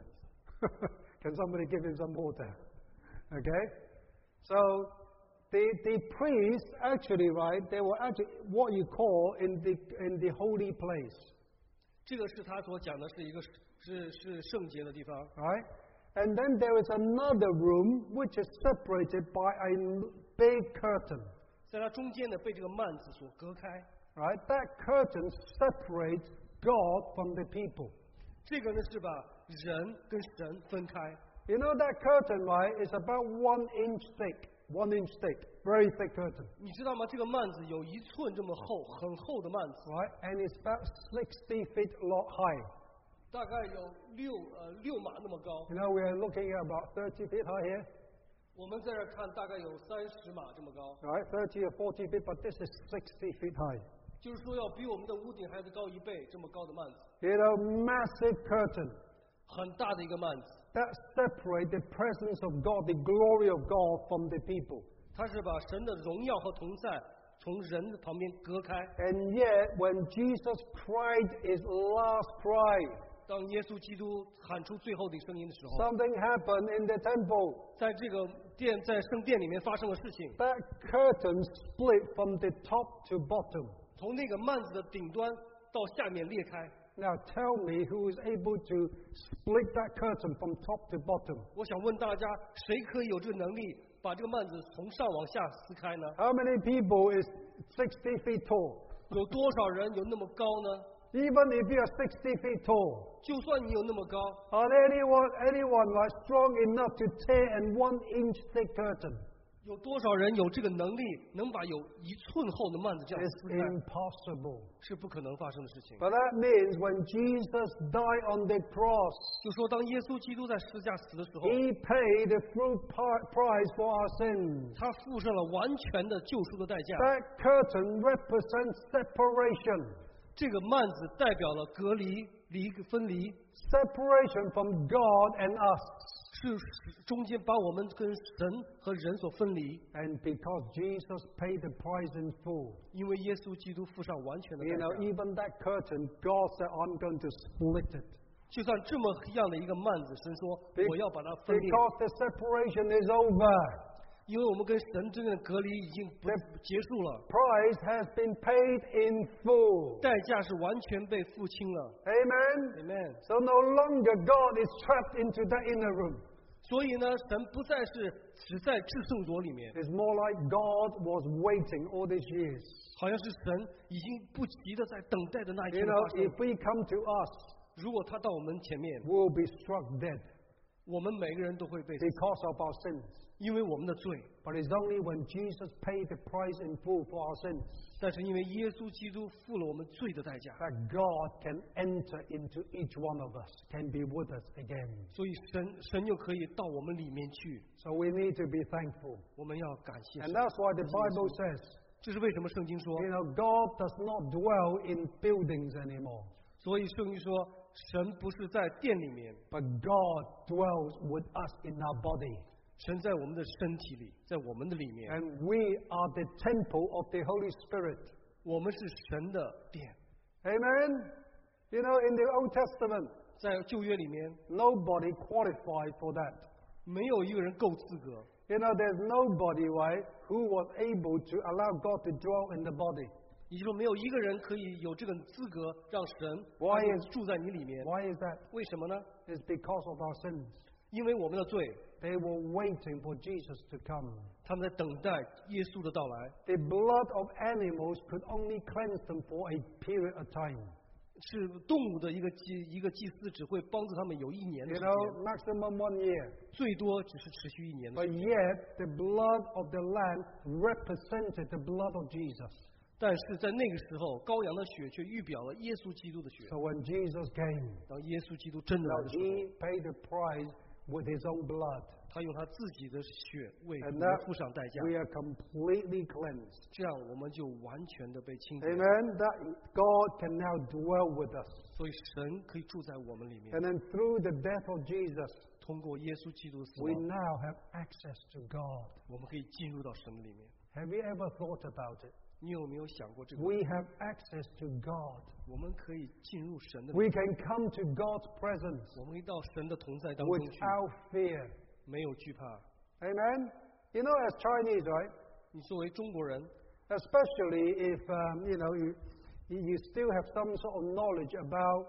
Can somebody give him some water? Okay? So, the priests actually, right, they were actually what you call in the holy place. 这个是他所讲的是一个是圣洁的地方。 Right? And then there is another room which is separated by a big curtain. 在它中间呢被这个幔子所隔开。 Right? That curtain separates God from the people. 这个呢是把人跟神分开。 You know that curtain, right, is about 1 inch thick. 1 inch thick. Very thick curtain. 你知道吗？这个幔子有1寸这么厚，很厚的幔子， Right? And it's about 60 feet high. 大概有6码那么高。 You know, we are looking at about 30 feet high here. 我们在这儿看大概有30码这么高， Right? 30 or 40 feet, but this is 60 feet high. 就是说要比我们的屋顶还得高1倍这么高的幔子， You know, massive curtain. 很大的一个幔子。 That separates the presence of God, the glory of God from the people. 它是把神的荣耀和同在从人的旁边隔开。 And yet, when Jesus cried his last cry, 当耶稣基督喊出最后的声音的时候， something happened in the temple. 在这个在圣殿里面发生了事情， That curtain split from the top to bottom. 从那个幔子的顶端到下面裂开。 Now tell me who is able to split that curtain from top to bottom. 我想问大家，谁可以有这个能力把这个幔子从上往下撕开呢？ How many people is 60 feet tall? 有多少人有那么高呢？ Even if you are 60 feet tall, 就算你有那么高， are anyone like strong enough to tear an 1 inch thick curtain? 有多少人有这个能力，能把有1寸厚的幔子这样 It's 撕开？ impossible. 是不可能发生的事情。 But that means when Jesus died on the cross, 就说当耶稣基督在十字架死的时候， he paid the full price for our sins. 他付上了完全的救赎的代价。 That curtain represents separation. 这个幔子代表了隔离、分离， Separation from God and us. 是中间把我们跟神和人所分离。 And because Jesus paid the price in full, 因为耶稣基督付上完全的代 you know, 价， even that curtain, God said, I'm going to split it. 就算这么样的一个幔子，神说 Be- 我要把它分裂， Because the separation is over. 因为我们跟神之间的隔离已经结束了， Price has been paid in full. 代价是完全被付清了。 Amen? Amen。 So no longer God is trapped into that inner room. 所以呢，神不再是只在至圣所里面， It's more like God was waiting all these years. 好像是神已经不急的在等待着那一 You 天的 know, 发 if 生。 we come to us, 如果他到我们前面， we'll be struck dead 我们每个人都会被死， because of our sins. 因为我们的罪。 But it's only when Jesus paid the price in full for our sins 但是因为耶稣基督付了我们罪的代价， that God can enter into each one of us, can be with us again. 所以神就可以到我们里面去。 So we need to be thankful. 我们要感谢 And 神。 that's why the Bible says, 这是为什么圣经说， you know, God does not dwell in buildings anymore, 所以圣经说，神不是在殿里面， but God dwells with us in our body. 神在我们的身体里，在我们的里面， And we are the temple of the Holy Spirit. 我们是神的殿。 Amen? You know, in the Old Testament, 在旧约里面， nobody qualified for that. 没有一个人够资格。 You know, there's nobody, right, who was able to allow God to dwell in the body. 也就是说，没有一个人可以有这个资格让神 Why 他 is- 住在你里面。 Why is that? 为什么呢？ It's because of our sins. 因为我们的罪， They were waiting for Jesus to come. 他们在等待耶稣的到来。 The blood of animals could only cleanse them for a period of time. 是动物的一个祭司只会帮助他们有1年的 You 时 know, 间， maximum 1 year. 最多只是持续1年的 But 时间。 yet, the blood of the Lamb represented the blood of Jesus. 但是在那个时候，羔羊的血却预表了耶稣基督的血。 So when Jesus came, 当耶稣基督真的来 now 的时候， he paid the price with his own blood. 他用他自己的血为我 And 们 that 付上代价， we are completely cleansed. 这样我们就完全的被清洁。 Amen? That God can now dwell with us. 所以神可以住在我们里面。 And then through the death of Jesus, 通过耶稣基督的死 we 亡， now have access to God. 我们可以进入到神的里面。 Have you ever thought about it? 你有没有想过这个？ We have access to God. 我们可以进入神的里面， We can come to God's presence 我们可以到神的同在当中去， without fear. 没有惧怕。 Amen? You know, as Chinese, right? 你作为中国人， Especially if, you know, you still have some sort of knowledge about,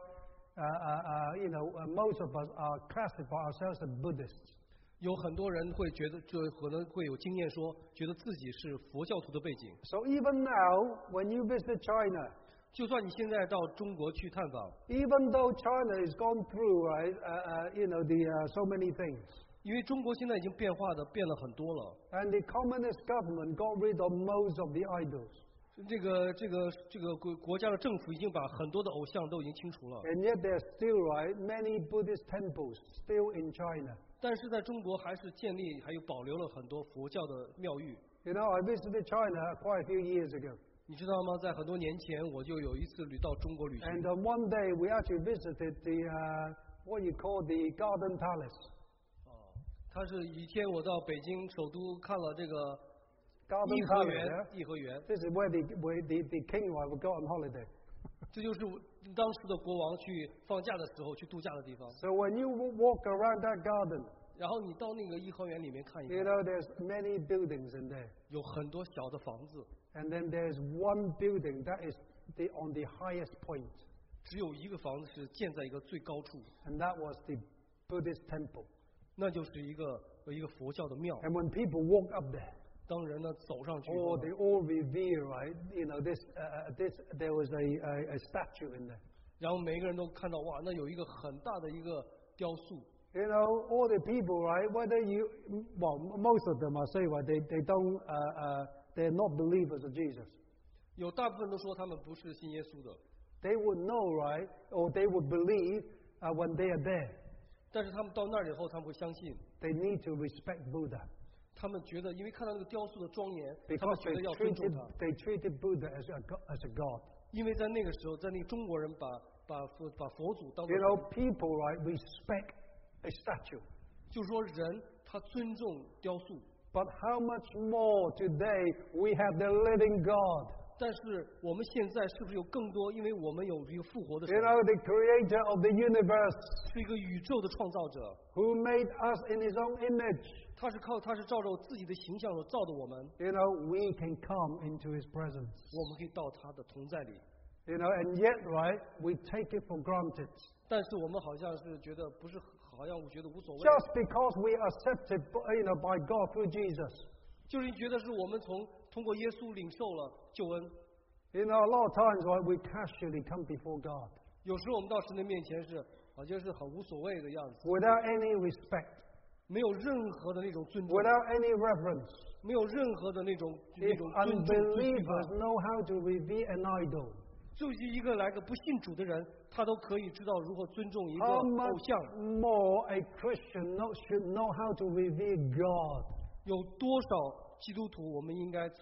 you know, most of us are classify ourselves as Buddhists. 有很多人会觉得，就可能会有经验说，觉得自己是佛教徒的背景。 So even now, when you visit China, 就算你现在到中国去探访， even though China has gone through, right, you know, so many things, 因为中国现在已经变了很多了。 and the communist government got rid of most of the idols, 这个国家的政府已经把很多的偶像都已经清除了， and yet there's still, right, many Buddhist temples still in China. 但是在中国还是建立还有保留了很多佛教的庙宇。 You know, I visited China quite a few years ago, 你知道吗？在很多年前，我就有一次到中国旅行。 and one day we actually visited the what you call the Garden Palace. 他是一天我到北京首都看了这个 Garden 颐和 Palace. 园 Yeah? 颐和园， This is where the king would go on holiday. 这就是当时的国王去放假的时候去度假的地方。 So when you walk around that garden, 然后你到那个颐和园里面看一 you 看， know there's many buildings in there, 有很多小的房子， and then there's one building that is on the highest point, 只有一个房子是建在一个最高处， and that was the Buddhist temple. 那就是一个佛教的庙。 And when people walk up there, 当人呢走上去以后 oh, 呢， they all revere, right? You know, there was a statue in there. 然后每个人都看到哇，那有一个很大的一个雕塑。 You know, all the people, right? Whether you, well, most of them, I say, right? They don't, they're not believers of Jesus. 有大部分都说他们不是信耶稣的， They would know, right? Or they would believe when they are there. 但是他们到那儿以后，他们会相信， They need to respect Buddha 他们觉得因为看到那个雕塑的庄严，他 because 们觉得要尊重他。 they treated Buddha as a god. 因为在那个时候，在那个中国人把佛祖当 You 做 know, people, right, respect a statue. 就是说人他尊重雕塑， But how much more today we have the living God? 但是我们现在是不是有更多？因为我们有一个复活的神 You，know, the creator of the universe 是一个宇宙的创造者， who made us in his own image. 他是照着自己的形象所造的我们， You know, we can come into his presence. 我们可以到他的同在里。 You know, and yet, right, we take it for granted. 但是我们好像是觉得不是，好像我觉得无所谓， Just because we are accepted, you know, by God through Jesus. 就是觉得是我们通过耶稣领受了救恩。 You know, a lot of times, right, we casually come before God 有时候我们到神的面前是好像是很无所谓的样子， without any respect, 没有任何的那种尊重， without any reverence. 没有任何的那种 If 尊重惧 unbelievers 怕。 know how to revere an idol, 就是一个来个不信主的人，他都可以知道如何尊重一个 how 偶 much 像。 more a Christian should know how to revere God? 有多少基督徒，我们应该从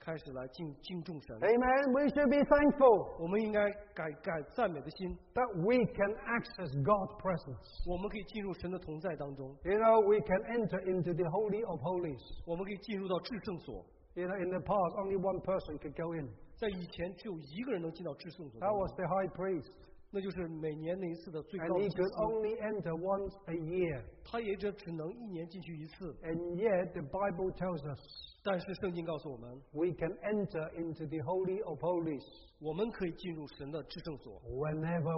开始来敬重神。 Amen. We should be thankful 我们应该改赞美的心， that we can access God's presence. 我们可以进入神的同在当中， You know, we can enter into the Holy of Holies. 我们可以进入到至圣所。 You know, in the past, only one person could go in. 在以前只有一个人能进到至圣所当 That 中， was the high priest. 那就是每年那一次的最 And 高的 he 祭 could 司， only enter once a year. 他也只能一年进去一次。 And yet, the Bible tells us 但是圣经告诉我们， we can enter into the Holy of Holies 我们可以进入神的至圣所， whenever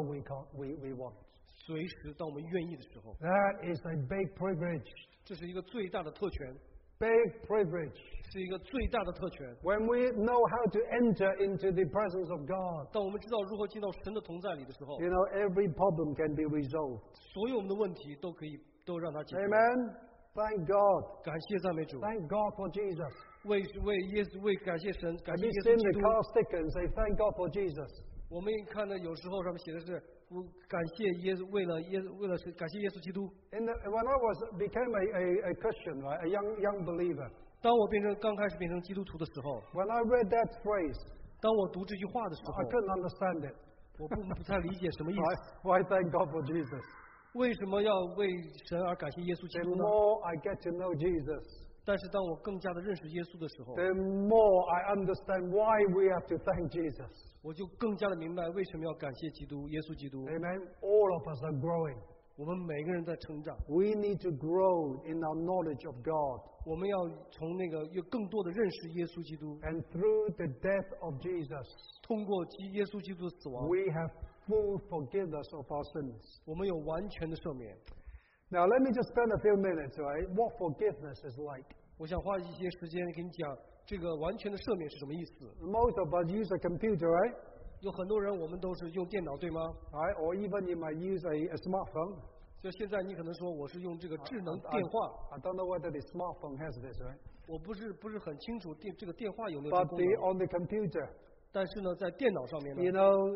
we want. 随时当我们愿意的时候。 That is a big privilege. 这是一个最大的特权， Big privilege. 是一个最大的特权。 When we know how to enter into the presence of God, 当我们知道如何进到神的同在里的时候， you know, every problem can be resolved. 所有我们的问题都让他解决。 Amen. Thank God. 感谢赞美主， Thank God for Jesus. 为感谢神，感 Have 谢 you 耶 seen 稣 the 基督。 car sticker and say, thank God for Jesus? 我们看到有时候上面写的是感谢耶稣，为了感谢耶稣基督。 When I became a Christian, right, a young believer, 当我刚开始变成基督徒的时候， when I read that phrase, 当我读这句话的时 I 候， couldn't understand it. 我不太理解什么意思。 Why thank God for Jesus? 为什么要为神而感谢耶稣基 The 督呢？ more I get to know Jesus, 但是当我更加的认识耶稣的时候， the more I understand why we have to thank Jesus. 我就更加的明白为什么要感谢基督，耶稣基督。 Amen. All of us are growing. 我们每个人在成长， We need to grow in our knowledge of God. 我们要从有更多的认识耶稣基督， And through the death of Jesus, 通过耶稣基督的死亡， we have full forgiveness of our sins. 我们有完全的赦免。 Now, let me just spend a few minutes, right? What forgiveness is like. 我想花一些时间给你讲这个完全的赦免是什么意思。 Most of us use a computer, right? 有很多人我们都是用电脑，对吗？ Right? Or even you might use a smartphone. 就现在你可能说我是用这个智能电话， I don't know whether the smartphone has this, right? 我不是很清楚这个电话有没有这 But 个功能。 on the computer, 但是呢，在电脑上面 you 呢， know,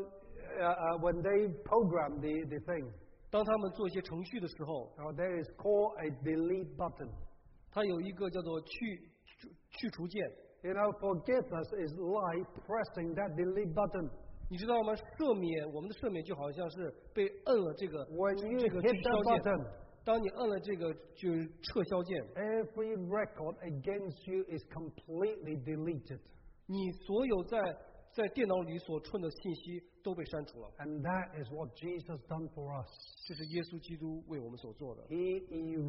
when they program the thing, 当他们做一些程序的时候， there is called a delete button. 它有一个叫做去除键。 You know, forgiveness is like pressing that delete button. 你知道吗？我们的赦免就好像是被摁了这个 When you 这个 hit 取消 that 键。 button, 当你摁了这个就是撤销键， every record against you is completely deleted. 你所有在电脑里所存的信息都被删除了。 And that is what Jesus done for us. 这是耶稣基督为我们所做的。 He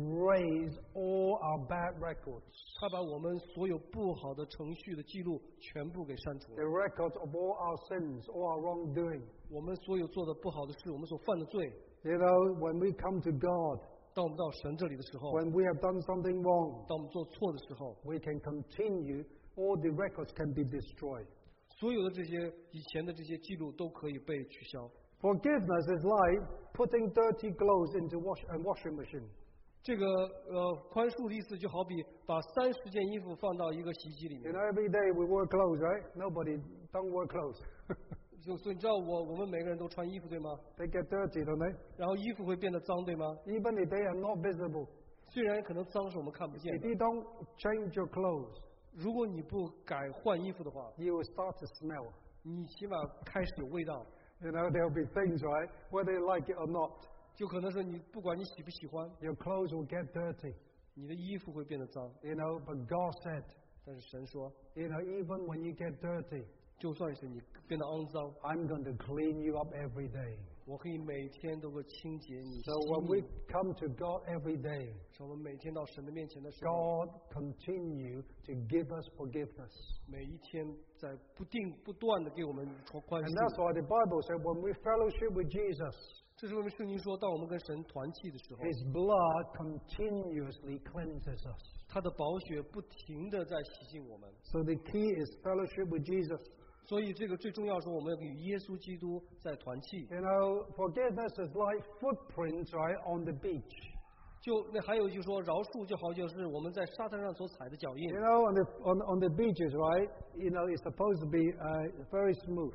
erased all our bad records. 他把我们所有不好的程序的记录全部给删除 The 了。 records of all our sins, all our wrongdoing. 我们所有做的不好的事，我们所犯的罪， You know, when we come to God, 当我们到神这里的时候， when we have done something wrong, 当我们做错的时候， we can continue, all the records can be destroyed. 所有的这些以前的这些记录都可以被取消。 Forgiveness is like putting dirty clothes into a washing machine. 这个宽恕的意思就好比把30件衣服放到一个洗衣机里 You 面。 know, every day we wear clothes, right? Nobody don't wear clothes. 所以你知道我们每个人都穿衣服对吗？ They get dirty, don't they? 然后衣服会变得脏对吗？ Even if they are not visible. 虽然可能脏是我们看不见 If 的， you don't change your clothes, 如果你不换衣服的话， you will start to smell. 你起码开始有味道。 You know, there'll be things, right? Whether you like it or not, 就可能是你不管你喜不喜欢， your clothes will get dirty. 你的衣服会变得脏。 You know, but God said, 但是神说， you know, even when you get dirty, 就算是你变得肮脏， I'm going to clean you up every day. 我可以每天都会清洁你。 So when we come to God every day, 我们每天到神的面前的时候， God continue to give us forgiveness. 每一天在不断的给我们宽 And that's 恕。 why the Bible said when we fellowship with Jesus, 这是为什么圣经说，当我们跟神团契的时候， His blood continuously cleanses us. 他的宝血不停的在洗净我们。 So the key is fellowship with Jesus. 所以这个最重要说，我们要与耶稣基督在团契。 You know, forgiveness is like footprints, right, on the beach. 那还有就是说，饶恕就好像是我们在沙滩上所踩的脚印 You。know, on the beaches, right, you know, it's supposed to be very smooth.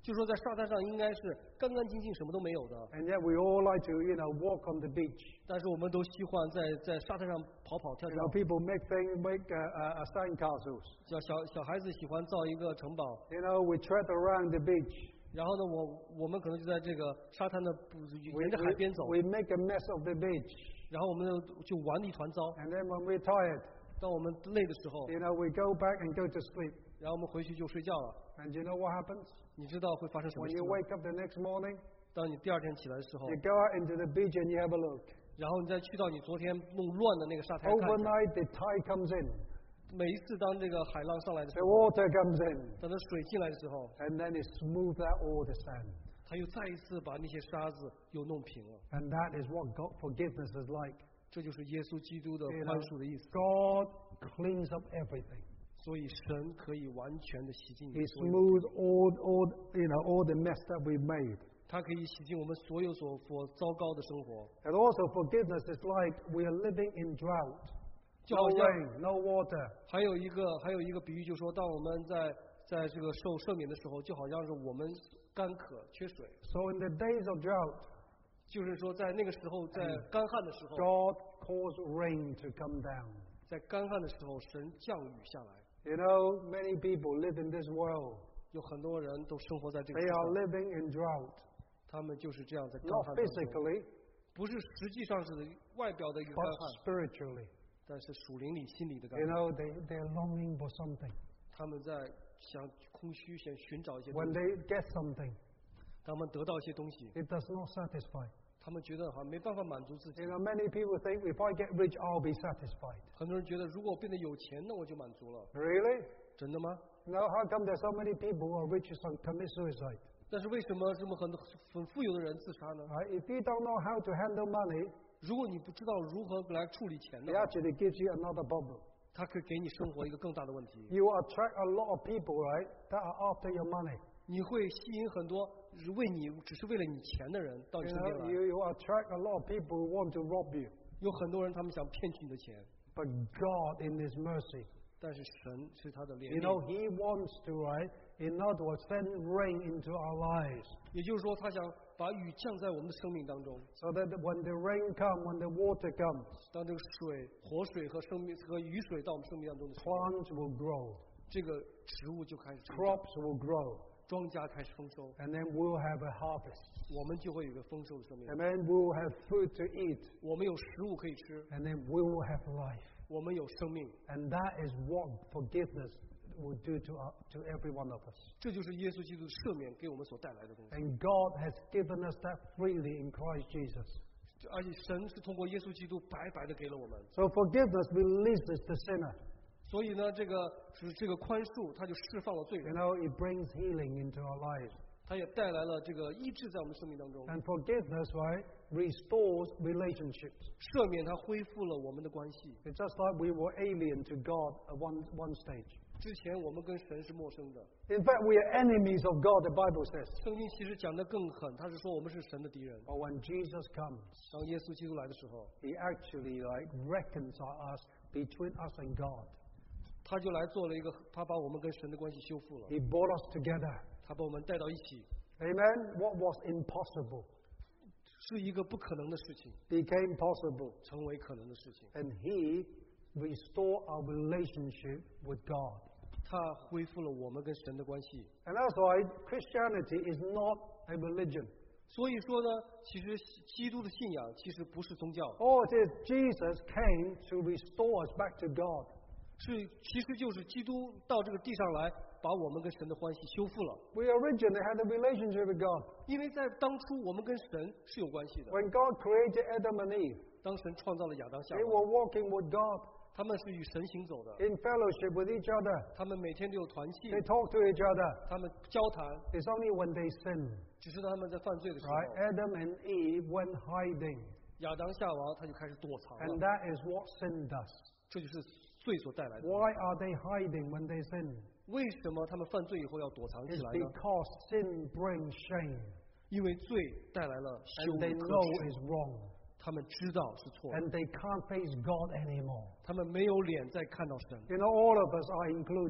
就说在沙滩上应该是干干净净，什么都没有的。 And yet we all like to, walk on the beach. 但是我们都喜欢在沙滩上跑跑跳跳。 People make sand castles. 小孩子喜欢造一个城堡。 We tread around the beach. 然后呢，我们可能就在这个沙滩的沿着海边走。 We make a mess of the beach. 然后我们就玩得一团糟。 And then when we're tired, 当我们累的时候， we go back and go to sleep. 然后我们回去就睡觉了。 And you know what happens? 你知道会发生什么 When 事 you 吗？ wake up the next morning, 当你第二天起来的时候， you go out into the beach and you have a look. 然后你再去到你昨天弄乱的那个沙滩看一下。 Overnight, the tide comes in. 每一次当这个海浪上来的时 The 候， water comes in. 当它水进来的时候， And then it smooths out all the sand. 他又再一次把那些沙子又弄平了。 And that is what God forgiveness is like. 这就是耶稣基督的宽恕的意思。 God cleans up everything. 所以神可以完全的洗净你 He 所有， smooths all the mess that we've made. 他可以洗净我们所有所糟糕的生活。 And also forgiveness is like we are living in drought. 就 No 好像 rain, no water. 还有一个比喻，就是说，当我们在这个受赦免的时候，就好像是我们干渴缺水。 So in the days of drought, 就是说，在那个时候，在干旱的时候， God caused rain to come down. 在干旱的时候，神降雨下来。 Many people live in this world. 有很多人都生活在这个 They 世 are 上， living in drought. 他们就是这样在干 Not 旱当中， physically, 不是实际上是外表的一个 but 干旱， spiritually. 但是属灵里、心里的干旱。 They're longing for something. 他们在想空虚，想寻找一些 When 东西。 they get something, 他们得到一些东西， it does not satisfy. 他们觉得好像没办法满足自己。 Many people think if I get rich, I'll be satisfied. 很多人觉得，如果我变得有钱，那我就满足了。 Really? 真的吗？ No, how come there's so many people who are rich and commit suicide? 但是为什么这么很富有的人自杀呢？ If you don't know how to handle money, 如果你不知道如何来处理钱 it 的话， actually gives you another problem. 它可以给你生活一个更大的问题。 You attract a lot of people, right, that are after your money. 你会吸引很多只是为了你钱的人到你身边来。 You attract a lot of people who want to rob you. 有很多人他们想骗取你的钱， But God, in His mercy, 但是神是他的怜 you 悯。 He wants to, right, in other words, send rain into our lives. 也就是说，他想把雨降在我们的生命当中。 So that when the rain comes, when the water comes, 当这个活水和雨水到我们生命当中的时候， plants will grow, 这个植物就开始成长， crops will grow, 庄稼开始丰收， and then we'll have a harvest. 我们就会有一个丰收的生命。 And then we'll have food to eat, 我们有食物可以吃， and then we will have life. 我们有生命， And that is what forgiveness will do to every one of us. 这就是耶稣基督赦免给我们所带来的东西。 And God has given us that freely in Christ Jesus. 而且神是通过耶稣基督白白的给了我们， So forgiveness releases the sinner. 所以呢，这个宽恕，它就释放了罪人， It brings healing into our lives. 它也带来了这个医治在我们生命当中。 And forgiveness, right, restores relationships. 赦免它恢复了我们的关系。 It's just like we were alien to God at one stage. 之前我们跟神是陌生的， In fact, we are enemies of God, the Bible says. 圣经其实讲得更狠，他是说我们是神的敌人。 But when Jesus comes, 当耶稣基督来的时候， He actually reconciles us between us and God. 他就来做了一个，他把我们跟神的关系修复了， He brought us together. 他把我们带到一起， Amen? What was impossible 是一个不可能的事情， became possible. 成为可能的事情。 And He restored our relationship with God. 他恢复了我们跟神的关系。 And that's why Christianity is not a religion. 所以说呢，其实基督的信仰其实不是宗教， All it is, Jesus came to restore us back to God. 其实就是基督到这个地上来，把我们跟神的关系修复了。 We originally had a relationship with God. 因为在当初我们跟神是有关系的。 When God created Adam and Eve, 当神创造了亚当夏 they 娃， were walking with God 他们是与神行走的， in fellowship with each other. 他们每天都有团契， They talked to each other. 他们交谈。 It's only when they sinned, 只是他们在犯罪的时候， right? Adam and Eve went hiding. 亚当夏娃他就开始躲藏 And 了。 that is what sin does. 这就是罪所带来的。 Why are they hiding when they sin? 为什么他们犯罪以后要躲藏起 It's 来呢？ because sin brings shame. 因为罪带来了羞 And they 辱 know 可耻， it's wrong. 他们知道是错的， And they can't face God anymore. 他们没有脸再看到神。 All of us are included.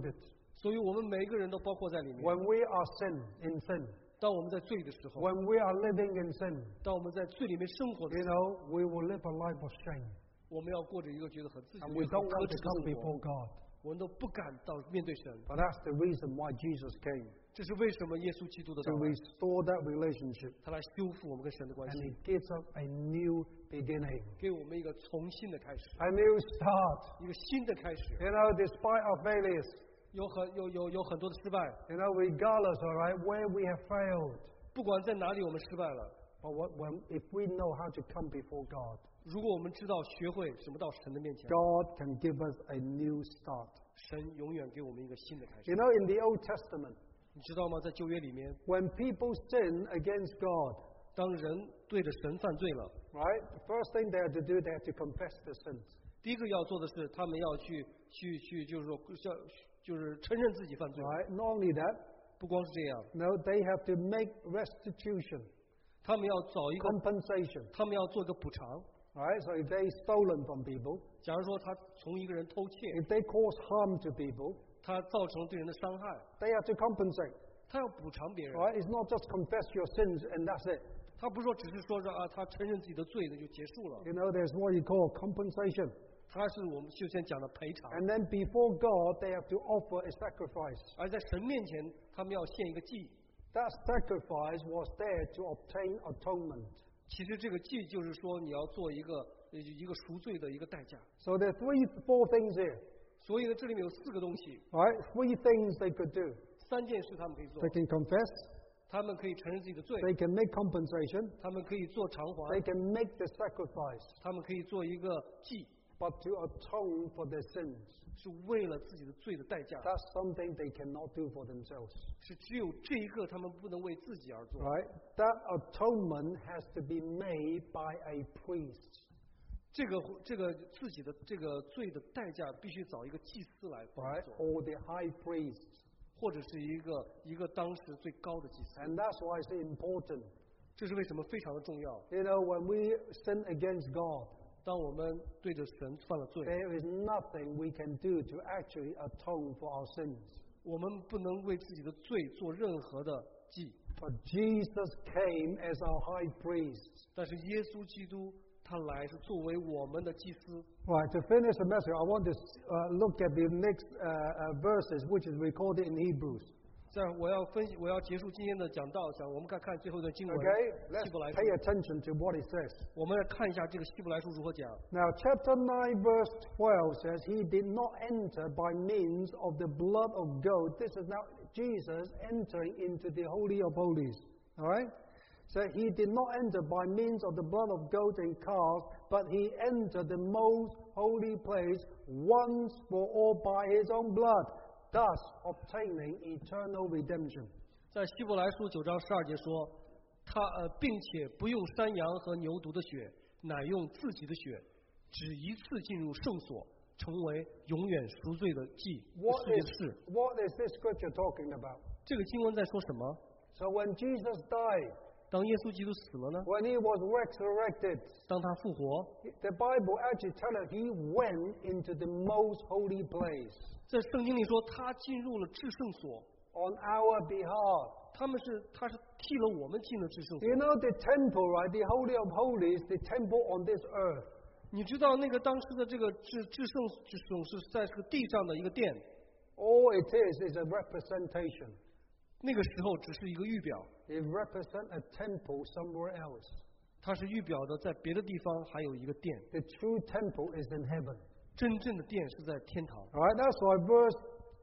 所以我们每个人都包括在里面。 When we are in sin, 当我们在罪的时候， when we are living in sin, 当我们在罪里面生活的 you 时候， know, we will live a life of shame. 我们要过着一个觉得很自己 And 觉 we 得很 don't 可 want 耻 to 的 come 生活， before God. 我们都不敢到面对神。 But that's the reason why Jesus came, 这是为什么耶稣基督的 to 到来， restore that relationship. 他来修复我们跟神的关 And 系， He gives us a new beginning, 给我们一个重新的开始， a new start. 一个新的开始。 You know, despite our failures, 有很多的失败， you know, regardless, all right, where we have failed. 不管在哪里我们失败了， But if we know how to come before God, 如果我们知道学会什么到神的面前， God can give us a new start. 神永远给我们一个新的开始。 You know, in the Old Testament, 你知道吗？在旧约里面， when people sin against God, 当人对着神犯罪了， right, the first thing they have to do, they have to confess their sins. 第一个要做的是，他们要去，就是说，就是承认自己犯罪。 Right? Not only that, 不光是这样， no, they have to make restitution, 他们要找一个， compensation. 他们要做一个补偿。 Right? So if they stolen from people, 假如说他从一个人偷窃， if they cause harm to people, 他造成对人的伤害， they have to compensate. 他要补偿别人。 Right? It's not just confess your sins and that's it. 他不是说只是说啊，他承认自己的罪那就结束了。 You know, there's what you call compensation. 他是我们就先讲的赔偿， And then before God, they have to offer a sacrifice. 而在神面前，他们要献一个祭。 That sacrifice was there to obtain atonement. 其实这个祭就是说你要做一个赎罪的一个代价。 So there are four things here. 所以呢，这里面有4个东西， Right? 3 things they could do. 3件事他们可以做 They。can confess, 他们可以承认自己的罪， they can make compensation, 他们可以做偿还 they，can make the sacrifice, 他们可以做一个祭， but to atone for their sins. 是为了自己的罪的代价。 That's something they cannot do for themselves. 是只有这一个，他们不能为自己而做。 Right? That atonement has to be made by a priest. 这个自己的这个罪的代价，必须找一个祭司来帮 Right? 做， Or the high priest. 或者是一个当时最高的祭司。 And that's why it's important. 这是为什么非常的重要。 You know, when we sin against God, 当我们对着神犯了罪， there is nothing we can do to actually atone for our sins. 我们不能为自己的罪做任何的祭。 But Jesus came as our high priest. 但是耶稣基督他来是作为我们的祭司。 Right, to finish the message, I want to look at the next verses, which is recorded in Hebrews. 这样，我要结束今天的讲道，我们看最后一段经文， Okay? 希伯来 Let's 书 pay。attention to what it says. 我们来看一下这个希伯来书如何讲。 Now, chapter 9, verse 12 says, He did not enter by means of the blood of goat. This is now Jesus entering into the Holy of Holies. All right? So he did not enter by means of the blood of goat and calves, but he entered the most holy place once for all by his own blood, thus obtaining eternal redemption. 在希伯来书9章12节说，并且不用山羊和牛犊的血，乃用自己的血，只一次进入圣所，成为永远赎罪的祭。 What 是 is, what is this scripture talking about? 这个经文在说什么？ So when Jesus died, 当耶稣基督死了呢？ when he was resurrected, 当他复活， the Bible actually tells us he went into the most holy place 在圣经里说他进入了至圣所， on our behalf. 他是替了我们进了至圣所。 You know the temple, right? The Holy of Holies, the temple on this earth. 你知道那个当时的这个至圣是在这个地上的一个殿， All it is a representation. 那个时候只是一个预表， It represents a temple somewhere else. 它是预表的在别的地方还有一个殿， The true temple is in heaven. 真正的殿是在天堂。 All right, that's why verse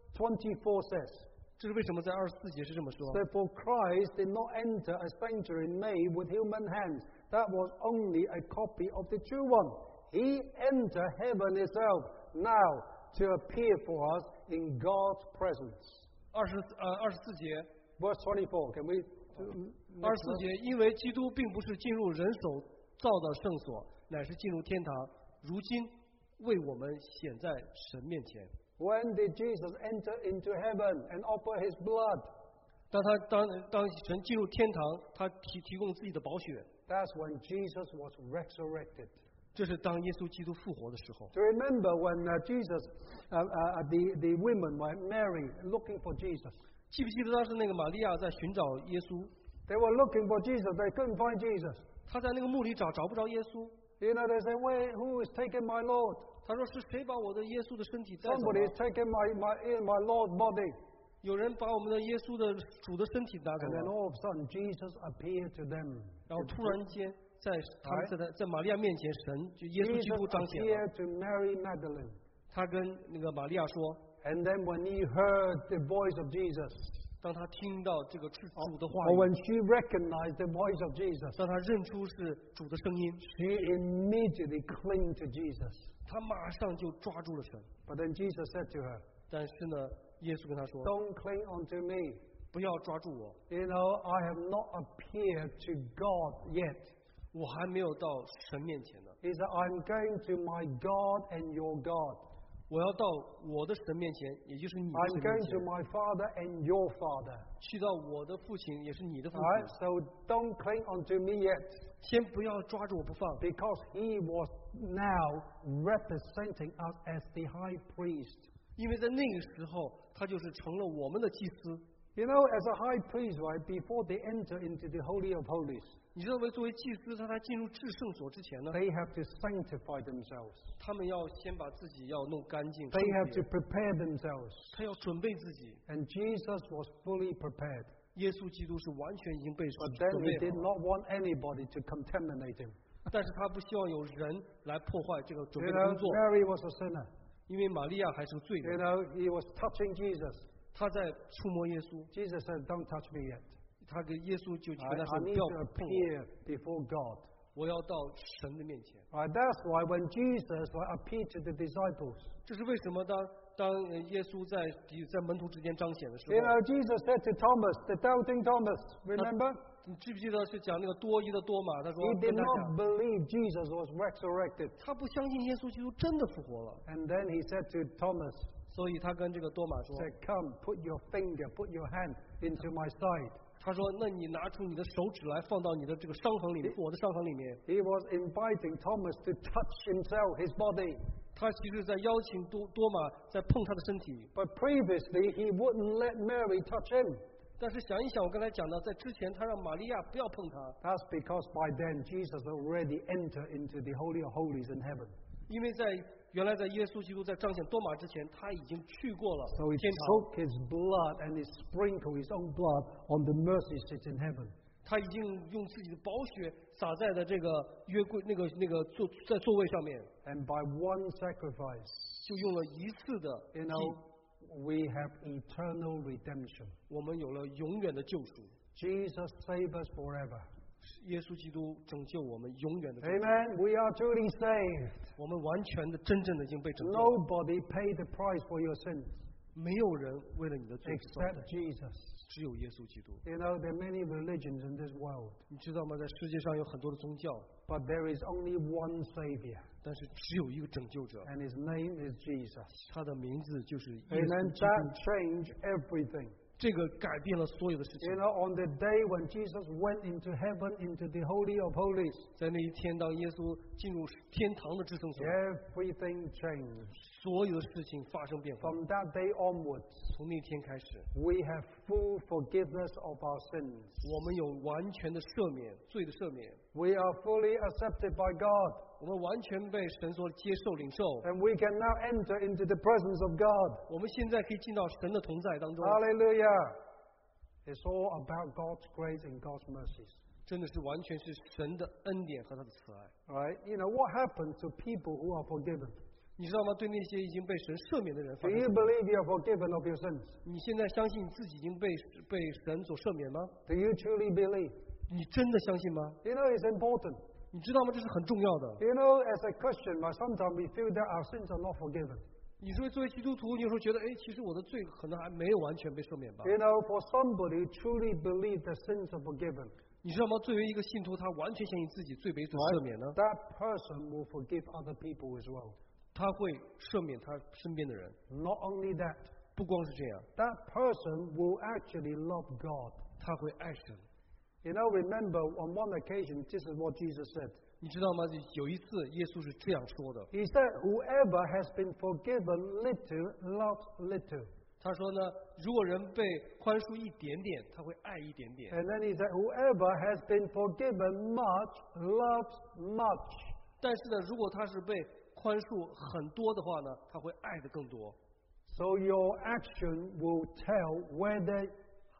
24 says, 这是为什么在24节是这么说？ So for Christ did not enter a sanctuary made with human hands. That was only a copy of the true one. He entered heaven itself now to appear for us in God's presence. 24节， Verse 24, can we? 24节，因为基督并不是进入人手造的圣所，乃是进入天堂，如今为我们显在神面前。 When did Jesus enter into heaven and offer his blood? 当神进入天堂，他提供自己的宝血， That's when Jesus was resurrected. 这是当耶稣基督复活的时候。 Do you remember when the women were Mary looking for Jesus? 记不记得当时那个玛利亚在寻找耶稣？ They were looking for Jesus. They couldn't find Jesus. 她在那个墓里找不着耶稣。 You know, they say, who is taking my Lord? 她说是谁把我的耶稣的身体带走 Somebody 了 is？taking my Lord's body. 有人把我们的耶稣的主的身体拿走 And then 了。 all of a sudden, Jesus appeared to them. 然后突然间，在玛利亚面前，神就耶稣基 Jesus 督彰显了。 appeared to Mary Magdalene. 他跟那个玛利亚说， And then when he heard the voice of Jesus, 当他听到这个主的话 or 语， when she recognized the voice of Jesus, 当他认出是主的声音， she immediately clung to Jesus. 他马上就抓住了神。 But then Jesus said to her, 但是呢，耶稣跟他说， Don't cling onto me. 不要抓住我， You know, I have not appeared to God yet. 我还没有到神面前呢。 He said, I'm going to my God and your God. 我要到我的神面前，也就是你的 I'm 神面 going to 前， my Father and your Father. 去到我的父亲，也是你的父 All right? 亲。 So don't cling onto me yet, 先不要抓住我不放， because he was now representing us as the high priest. 因为在那个时候，他就是成了我们的祭司。 You know, as a high priest, right, before they enter into the Holy of Holies, 你知道吗？作为祭司，他在进入至圣所之前呢， they have to sanctify themselves. 他们要先把自己要弄干净， They have 圣 to 洁 prepare themselves. 他要准备自己。 And Jesus was fully prepared. 耶稣基督是完全已经被 But then 准 he 备 did 好了， not want anybody to contaminate him. 但是他不希望有人来破坏这个准 You 备的 know, 工作， Mary was a sinner. 因为玛利亚还是个罪 You 人， know, he was touching Jesus. 他在触摸耶稣， Jesus said, Don't touch me yet. 他跟耶稣就跟 I 他说 need 不要 to 碰我， appear before God. 我要到神的面前。 Right, that's why when Jesus appeared to the disciples, 这是为什么当耶稣在门徒之间彰显的时 you 候， know, Jesus said to Thomas, the doubting Thomas, remember? 你记不记得是讲那个多疑的多马？他说 He 跟 did 他 not 讲， believe Jesus was resurrected. 他不相信耶稣基督真的复活了， And then he said to Thomas, 所以他跟这个多马说， said, Come, put your finger, put your hand into my side. 他说那你拿出你的手指来放到你的这个伤痕里面，我的伤痕里面。 He was inviting Thomas to touch himself, his body. 他其实在邀请多马在碰他的身体， But previously, he wouldn't let Mary touch him. 但是想一想，我刚才讲的，在之前他让玛利亚不要碰他， That's because by then Jesus already entered into the Holy of Holies in heaven. 因为原来在耶稣基督在彰显多马之前，他已经去过了 So he 天堂， took his blood and he sprinkled his own blood on the mercy seat in heaven. 他已经用自己的宝血洒在了这个约柜那个在座位上面， And by one sacrifice, 就用了一次的 you 祭 know, we have eternal redemption. 我们有了永远的救赎。 Jesus saved us forever. 耶稣基督拯救我们永远的救赎， Amen. We are truly saved. 我们完全的、真正的已经被拯救了。 Nobody paid the price for your sins 没有人为了你的罪付上 except 代， Jesus. 只有耶稣基督。 You know, there are many religions in this world, 你知道吗？在世界上有很多的宗教， but there is only one Savior, 但是只有一个拯救者， and his name is Jesus. 他的名字就是耶 Amen. 稣基 That 督。 changed everything. 这个改变了所有的事情 You。know, on the day when Jesus went into heaven, into the Holy of Holies, 在那一天，当耶稣进入天堂的至圣所， everything changed. 所有的事情发生变化。 From that day onwards, 从那天开始， we have full forgiveness of our sins. 我们有完全的赦免，罪的赦免。 We are fully accepted by God, 我们完全被神所接受领受。 and we can now enter into the presence of God. 我们现在可以进到神的同在当中， Hallelujah. It's all about God's grace and God's mercies. 真的是完全是神的恩典和他的慈爱。 Right? You know, what happens to people who are forgiven? 你知道吗？对那些已经被神赦免的人 Do 发生 you 什么？ believe you are forgiven of your sins? 你现在相信你自己已经被神所赦免吗？ Do you truly believe? 你真的相信吗？ You know, it's important. 你知道吗？这是很重要的。 You know, as a Christian, sometimes we feel that our sins are not forgiven. 你说作为基督徒，你有时候觉得，哎，其实我的罪可能还没有完全被赦免吧？ You know, for somebody who truly believes that sins are forgiven, 你知道吗？作为一个信徒，他完全相信自己罪被赦免呢， that person will forgive other people as well. 他会赦免他身边的人。 Not only that, 不光是这样， that person will actually love God. 他会爱神。 You know, remember on one occasion, this is what Jesus said. 你知道吗？有一次耶稣是这样说的， He said, whoever has been forgiven little loves little. 他说呢，如果人被宽恕一点点，他会爱一点点。 And then he said, whoever has been forgiven much loves much. 但是呢，如果他是被宽恕很多的话呢，他会爱的更多。 So your action will tell whether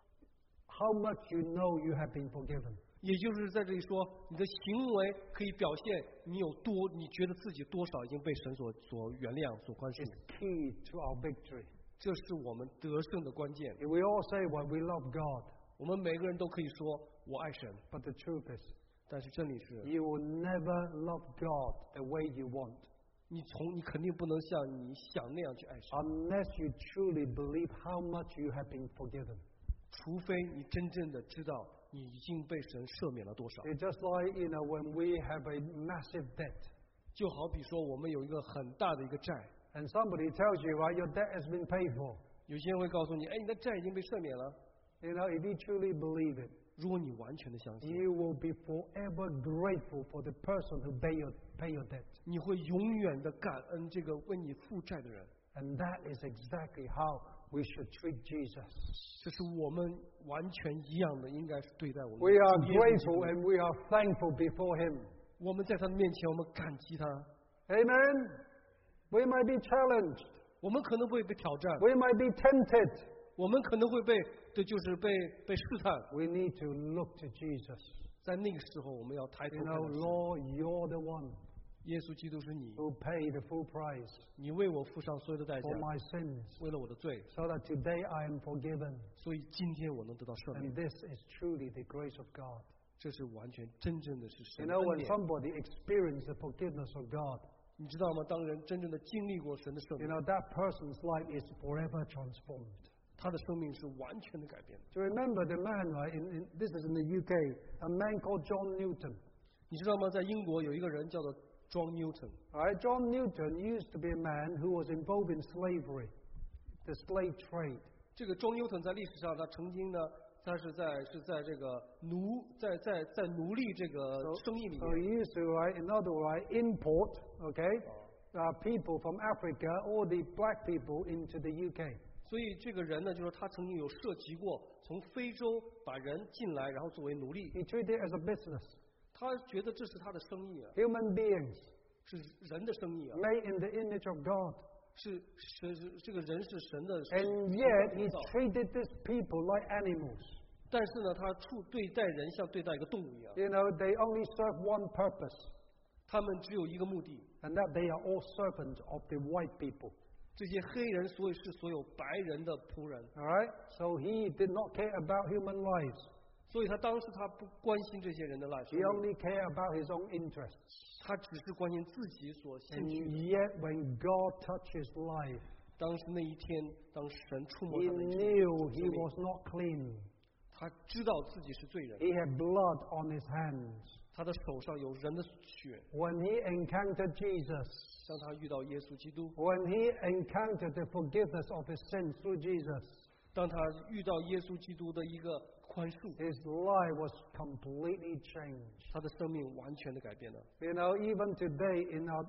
how much you know you have been forgiven. 也就是在这里说，你的行为可以表现你有多，你觉得自己多少已经被神所原谅、所宽恕。 It's key to our victory. 这是我们得胜的关键。 We all say, well, we love God. 我们每个人都可以说我爱神， But the truth is, 但是真理是， you will never love God the way you want 你肯定不能像你想那样去爱神， unless you truly believe how much you have been forgiven. 除非你真正的知道你已经被神赦免了多少。 It's just like, when we have a massive debt 就好比说我们有一个很大的一个债， and somebody tells you, right, your debt has been paid for. 有些人会告诉你，哎，你的债已经被赦免了。 If you truly believe it, 如果你完全的相信， you will be forever grateful for the person who pay your debt. 你会永远的感恩这个为你负债的人。 And that is exactly how we should treat Jesus. 这是我们完全一样的，应该是对待我们。 We are 主耶稣基督 grateful and we are thankful before Him. 我们在他的面前，我们感激他。 Amen? We might be challenged. 我们可能会被挑战， We might be tempted. 我们可能会就是被试探。 We need to look to Jesus. 在那个时候，我们要抬头看到神 Lord, you're the one 耶稣基督是你， who paid the full price 你为我付上所有的代价 for，my sins 为了我的罪， so that today I am forgiven. 所以今天我能得到赦免。 And this is truly the grace of God. 这是完全真正的是 You 神的 know, 恩 when 典。 somebody experiences the forgiveness of God, 你知道吗？当人真正的经历过神的赦免， that person's life is forever transformed. 他的生命是完全的改变的。 Do you remember the man, right? This is in the UK, a man called John Newton. 你知道吗？在英国有一个人叫做 John Newton， All right, John Newton used to be a man who was involved in slavery, the slave trade. 这个 John Newton 在历史上，他曾经呢，他是在这个在奴隶这个生意里 So 面， he used to, right, in other words, import, okay, people from Africa, all the black people into the UK. 所以这个人呢，就是他曾经有涉及过从非洲把人进来，然后作为奴隶， He treated it as a business. 他觉得这是他的生意啊， Human beings 是人的生意啊， made in the image of God. 是这个人是神的 And yet he 造 treated these people like animals. 但是呢，他对待人像对待一个动物一样， They only serve one purpose, 他们只有一个目的。 and that they are all servants of the white people. 这些黑人所以是所有白人的仆人， All right? So he did not care about human lives. 所以他当时他不关心这些人的赖 He only cared about his own interests. 他只是关心自己所 And 兴趣的。 yet when God touched his life, 当时那一天，当神触摸 he 他的生 knew he 命 was not clean. 他知道自己是罪人， He had blood on his hands. 他的手上有人的血。 When he encountered Jesus, 当他遇到耶稣基督， when he encountered the forgiveness of his sins through Jesus, 当他遇到耶稣基督的一个宽恕， his life was completely changed. 他的生命完全的改变了。 Even today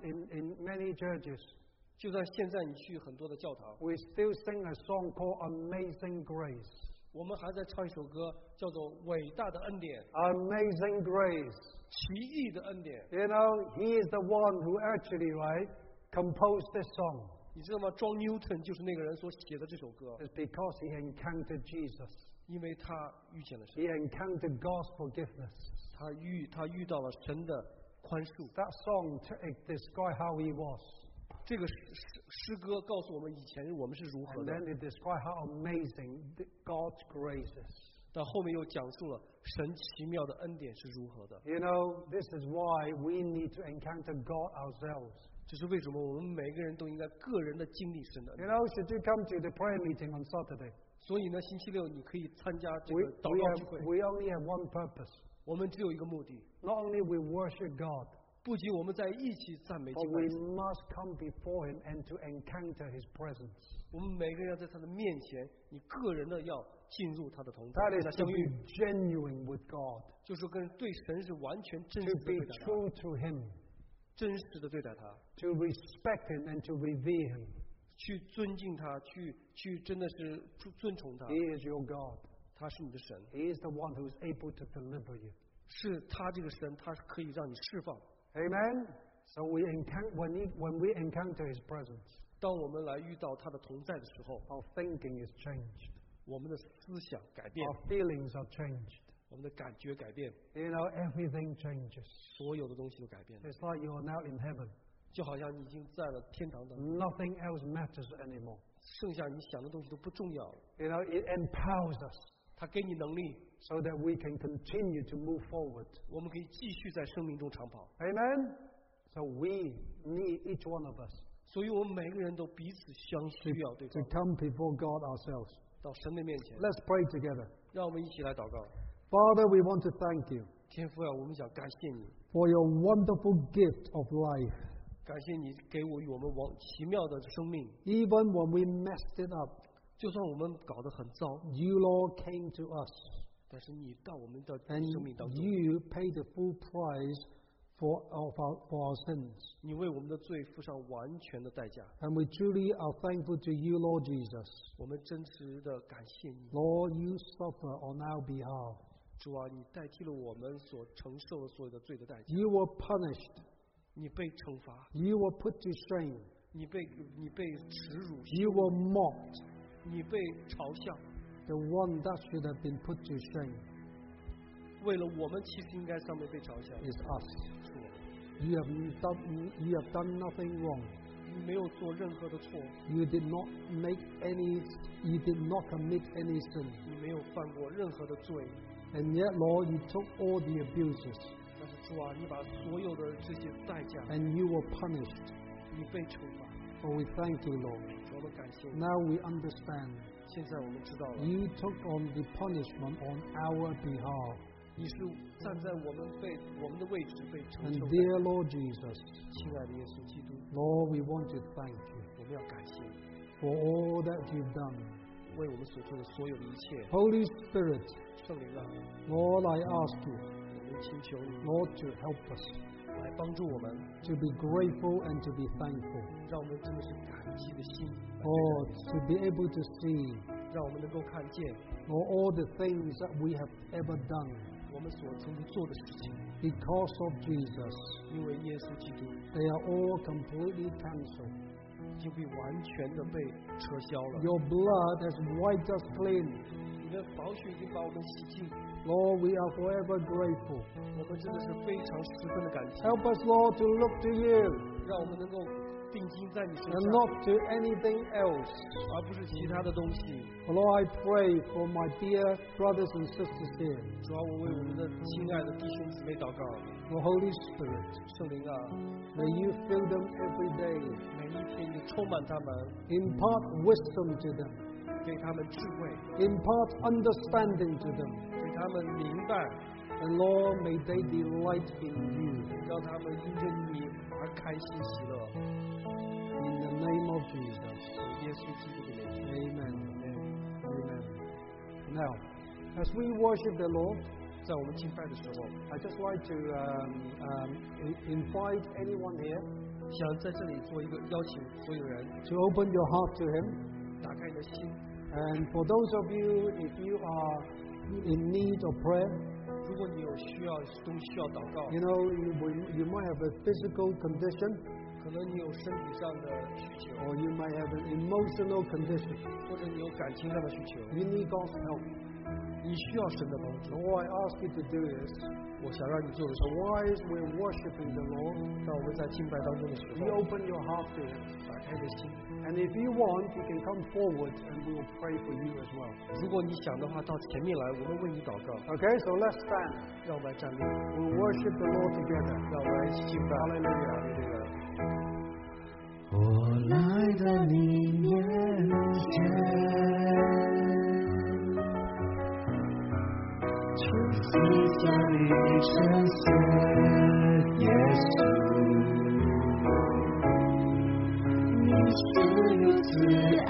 in many churches, 就算现在你去很多的教堂， we still sing a song called Amazing Grace. 我们还在唱一首歌，叫做《伟大的恩典》， Amazing Grace. 奇异的恩典。 He is the one who actually, right, composed this song. 你知道吗？John Newton 就是那个人所写的这首歌， It's because he encountered Jesus. 因为他遇见了神， He encountered God's forgiveness. 他遇到了神的宽恕。 That song describes how he was. 这个诗歌告诉我们以前我们是如何 And 的， then it describes how amazing God's grace is. 但后面又讲述了神奇妙的恩典是如何的。 This is why we need to encounter God ourselves. 这是为什么我们每个人都应该个人的经历神的恩典。 Should you come to the prayer meeting on Saturday? 所以呢，星期六你可以参加这 We, 个祷 we, 告 have, 聚会。 we only have one purpose. 我们只有一个目的， Not only we worship God, 不仅我们在一起赞美 but 敬拜 we 神， must come before Him and to encounter His presence. 我们每个人要在他的面前，你个人的要进入他的同在， That 跟 is 他 to 相 be 遇， genuine with God, 就是跟对神是完全真 to 实的 be 对待他， true to Him, 真实的对待他， to respect Him and to revere Him. 去尊敬他，去真的是尊崇他， He is your God. 他是你的神， He is the one who is able to deliver you. 是他这个神，他是可以让你释放。 Amen? So when we encounter His presence, 当我们来遇到他的同在的时候， our thinking is changed. 我们的思想改变， Our feelings are changed. 我们的感觉改变， You know, everything changes. 所有的东西都改变了， It's like you are now in heaven. 就好像你已经在了天堂当中， Nothing else matters anymore. 剩下你想的东西都不重要了。 You know, it empowers us 他给你能力， so that we can continue to move forward. 我们可以继续在生命中长跑。 Amen? So we need each one of us 所以我们每个人都彼此相需要对 to 方， come before God ourselves. 到神的面前， Let's pray together. 让我们一起来祷告。 Father, we want to thank you 天父啊，我们想感谢你， for your wonderful gift of life. 感谢你给我们奇妙的生命。 Even when we messed it up, 就算我们搞得很糟， you, Lord, came to us 但是你到我们的 and 生命当中， you paid the full price for our sins. 你为我们的罪付上完全的代价。 And we truly are thankful to you, Lord Jesus. 我们真实的感谢你， Lord, you suffer on our behalf. 主啊，你代替了我们所承受的所有的罪的代价。 You were punished. 你被惩罚， You were put to shame. 你被耻辱， You were mocked. 你被嘲笑。 The one that should have been put to shame 为了我们，其实应该上面被嘲笑， is us. 是我们。 You have done nothing wrong. 你没有做任何的错， You did not commit any sin. 你没有犯过任何的罪。 And yet, Lord, you took all the abuses 但是主啊，你把所有的这些代价， and you were punished. 你被惩罚。 So we thank you, Lord. 主，我们感谢你。 Now we understand. 现在我们知道了， You took on the punishment on our behalf. 你是站在我们的位置被承 And 受的。 dear Lord Jesus, 亲爱的耶稣基督， Lord, we want to thank you 我们要感谢你， for all that you've done. 为我们所做的所有的一切。 Holy Spirit, 圣灵啊， Lord, I ask you, 我们请求你 Lord, to help us 来帮助我们， to be grateful and to be thankful. 让我们真的是感激的心， Lord, to be able to see 让我们能够看见 Lord, all the things that we have ever done 我们所曾经做的事情， because of Jesus. 因为耶稣基督 They are all completely cancelled. 已经被完全的被撤销了。 Your blood has wiped us clean. 你的宝血已经把我们洗净， Lord, we are forever grateful. 我们真的是非常十分的感激。 Help us, Lord, to look to you 让我们能够定睛在你身 and 上， not to anything else. 而不是其他的东西。 Lord, I pray for my dear brothers and sisters here. 主要我为我们的亲爱的弟兄姊妹祷告， Lord, Holy Spirit, 圣灵啊， may you fill them every day. 每一天你充满他们， Impart wisdom to them. 给他们智慧， Impart understanding to them. 给他们明白， And Lord, may they delight in you. 让他们因着你而开心喜乐。 In the name of Jesus. 耶稣基督的名。 Amen. Amen. Now, as we worship the Lord, 在我们敬拜的时候， I'd just like to invite anyone here 想在这里做一个邀请所有人 to open your heart to Him. 打开你的心。 And for those of you, if you are in need of prayer, 如果你有需要东西需要祷告， you know, you might have a physical condition 可能你有身体上的需求， or you might have an emotional condition. 或者你有感情上的需求， You need God's help. 你需要神的帮助 So。what I ask you to do is, 我想让你做的是， while we're worshiping the Lord, 当我们在敬拜当中的时 you 候， open your heart to Him. 打开你的心。 And if you want, you can come forward and we will pray for you as well. 如果你想的话，到前面来，我们为你祷告。 Okay, so let's stand. 让我们来站立， We'll worship the Lord together. 让我们来一起敬拜。 Hallelujah. 这个。 我来到你面前，求赐下你呈现。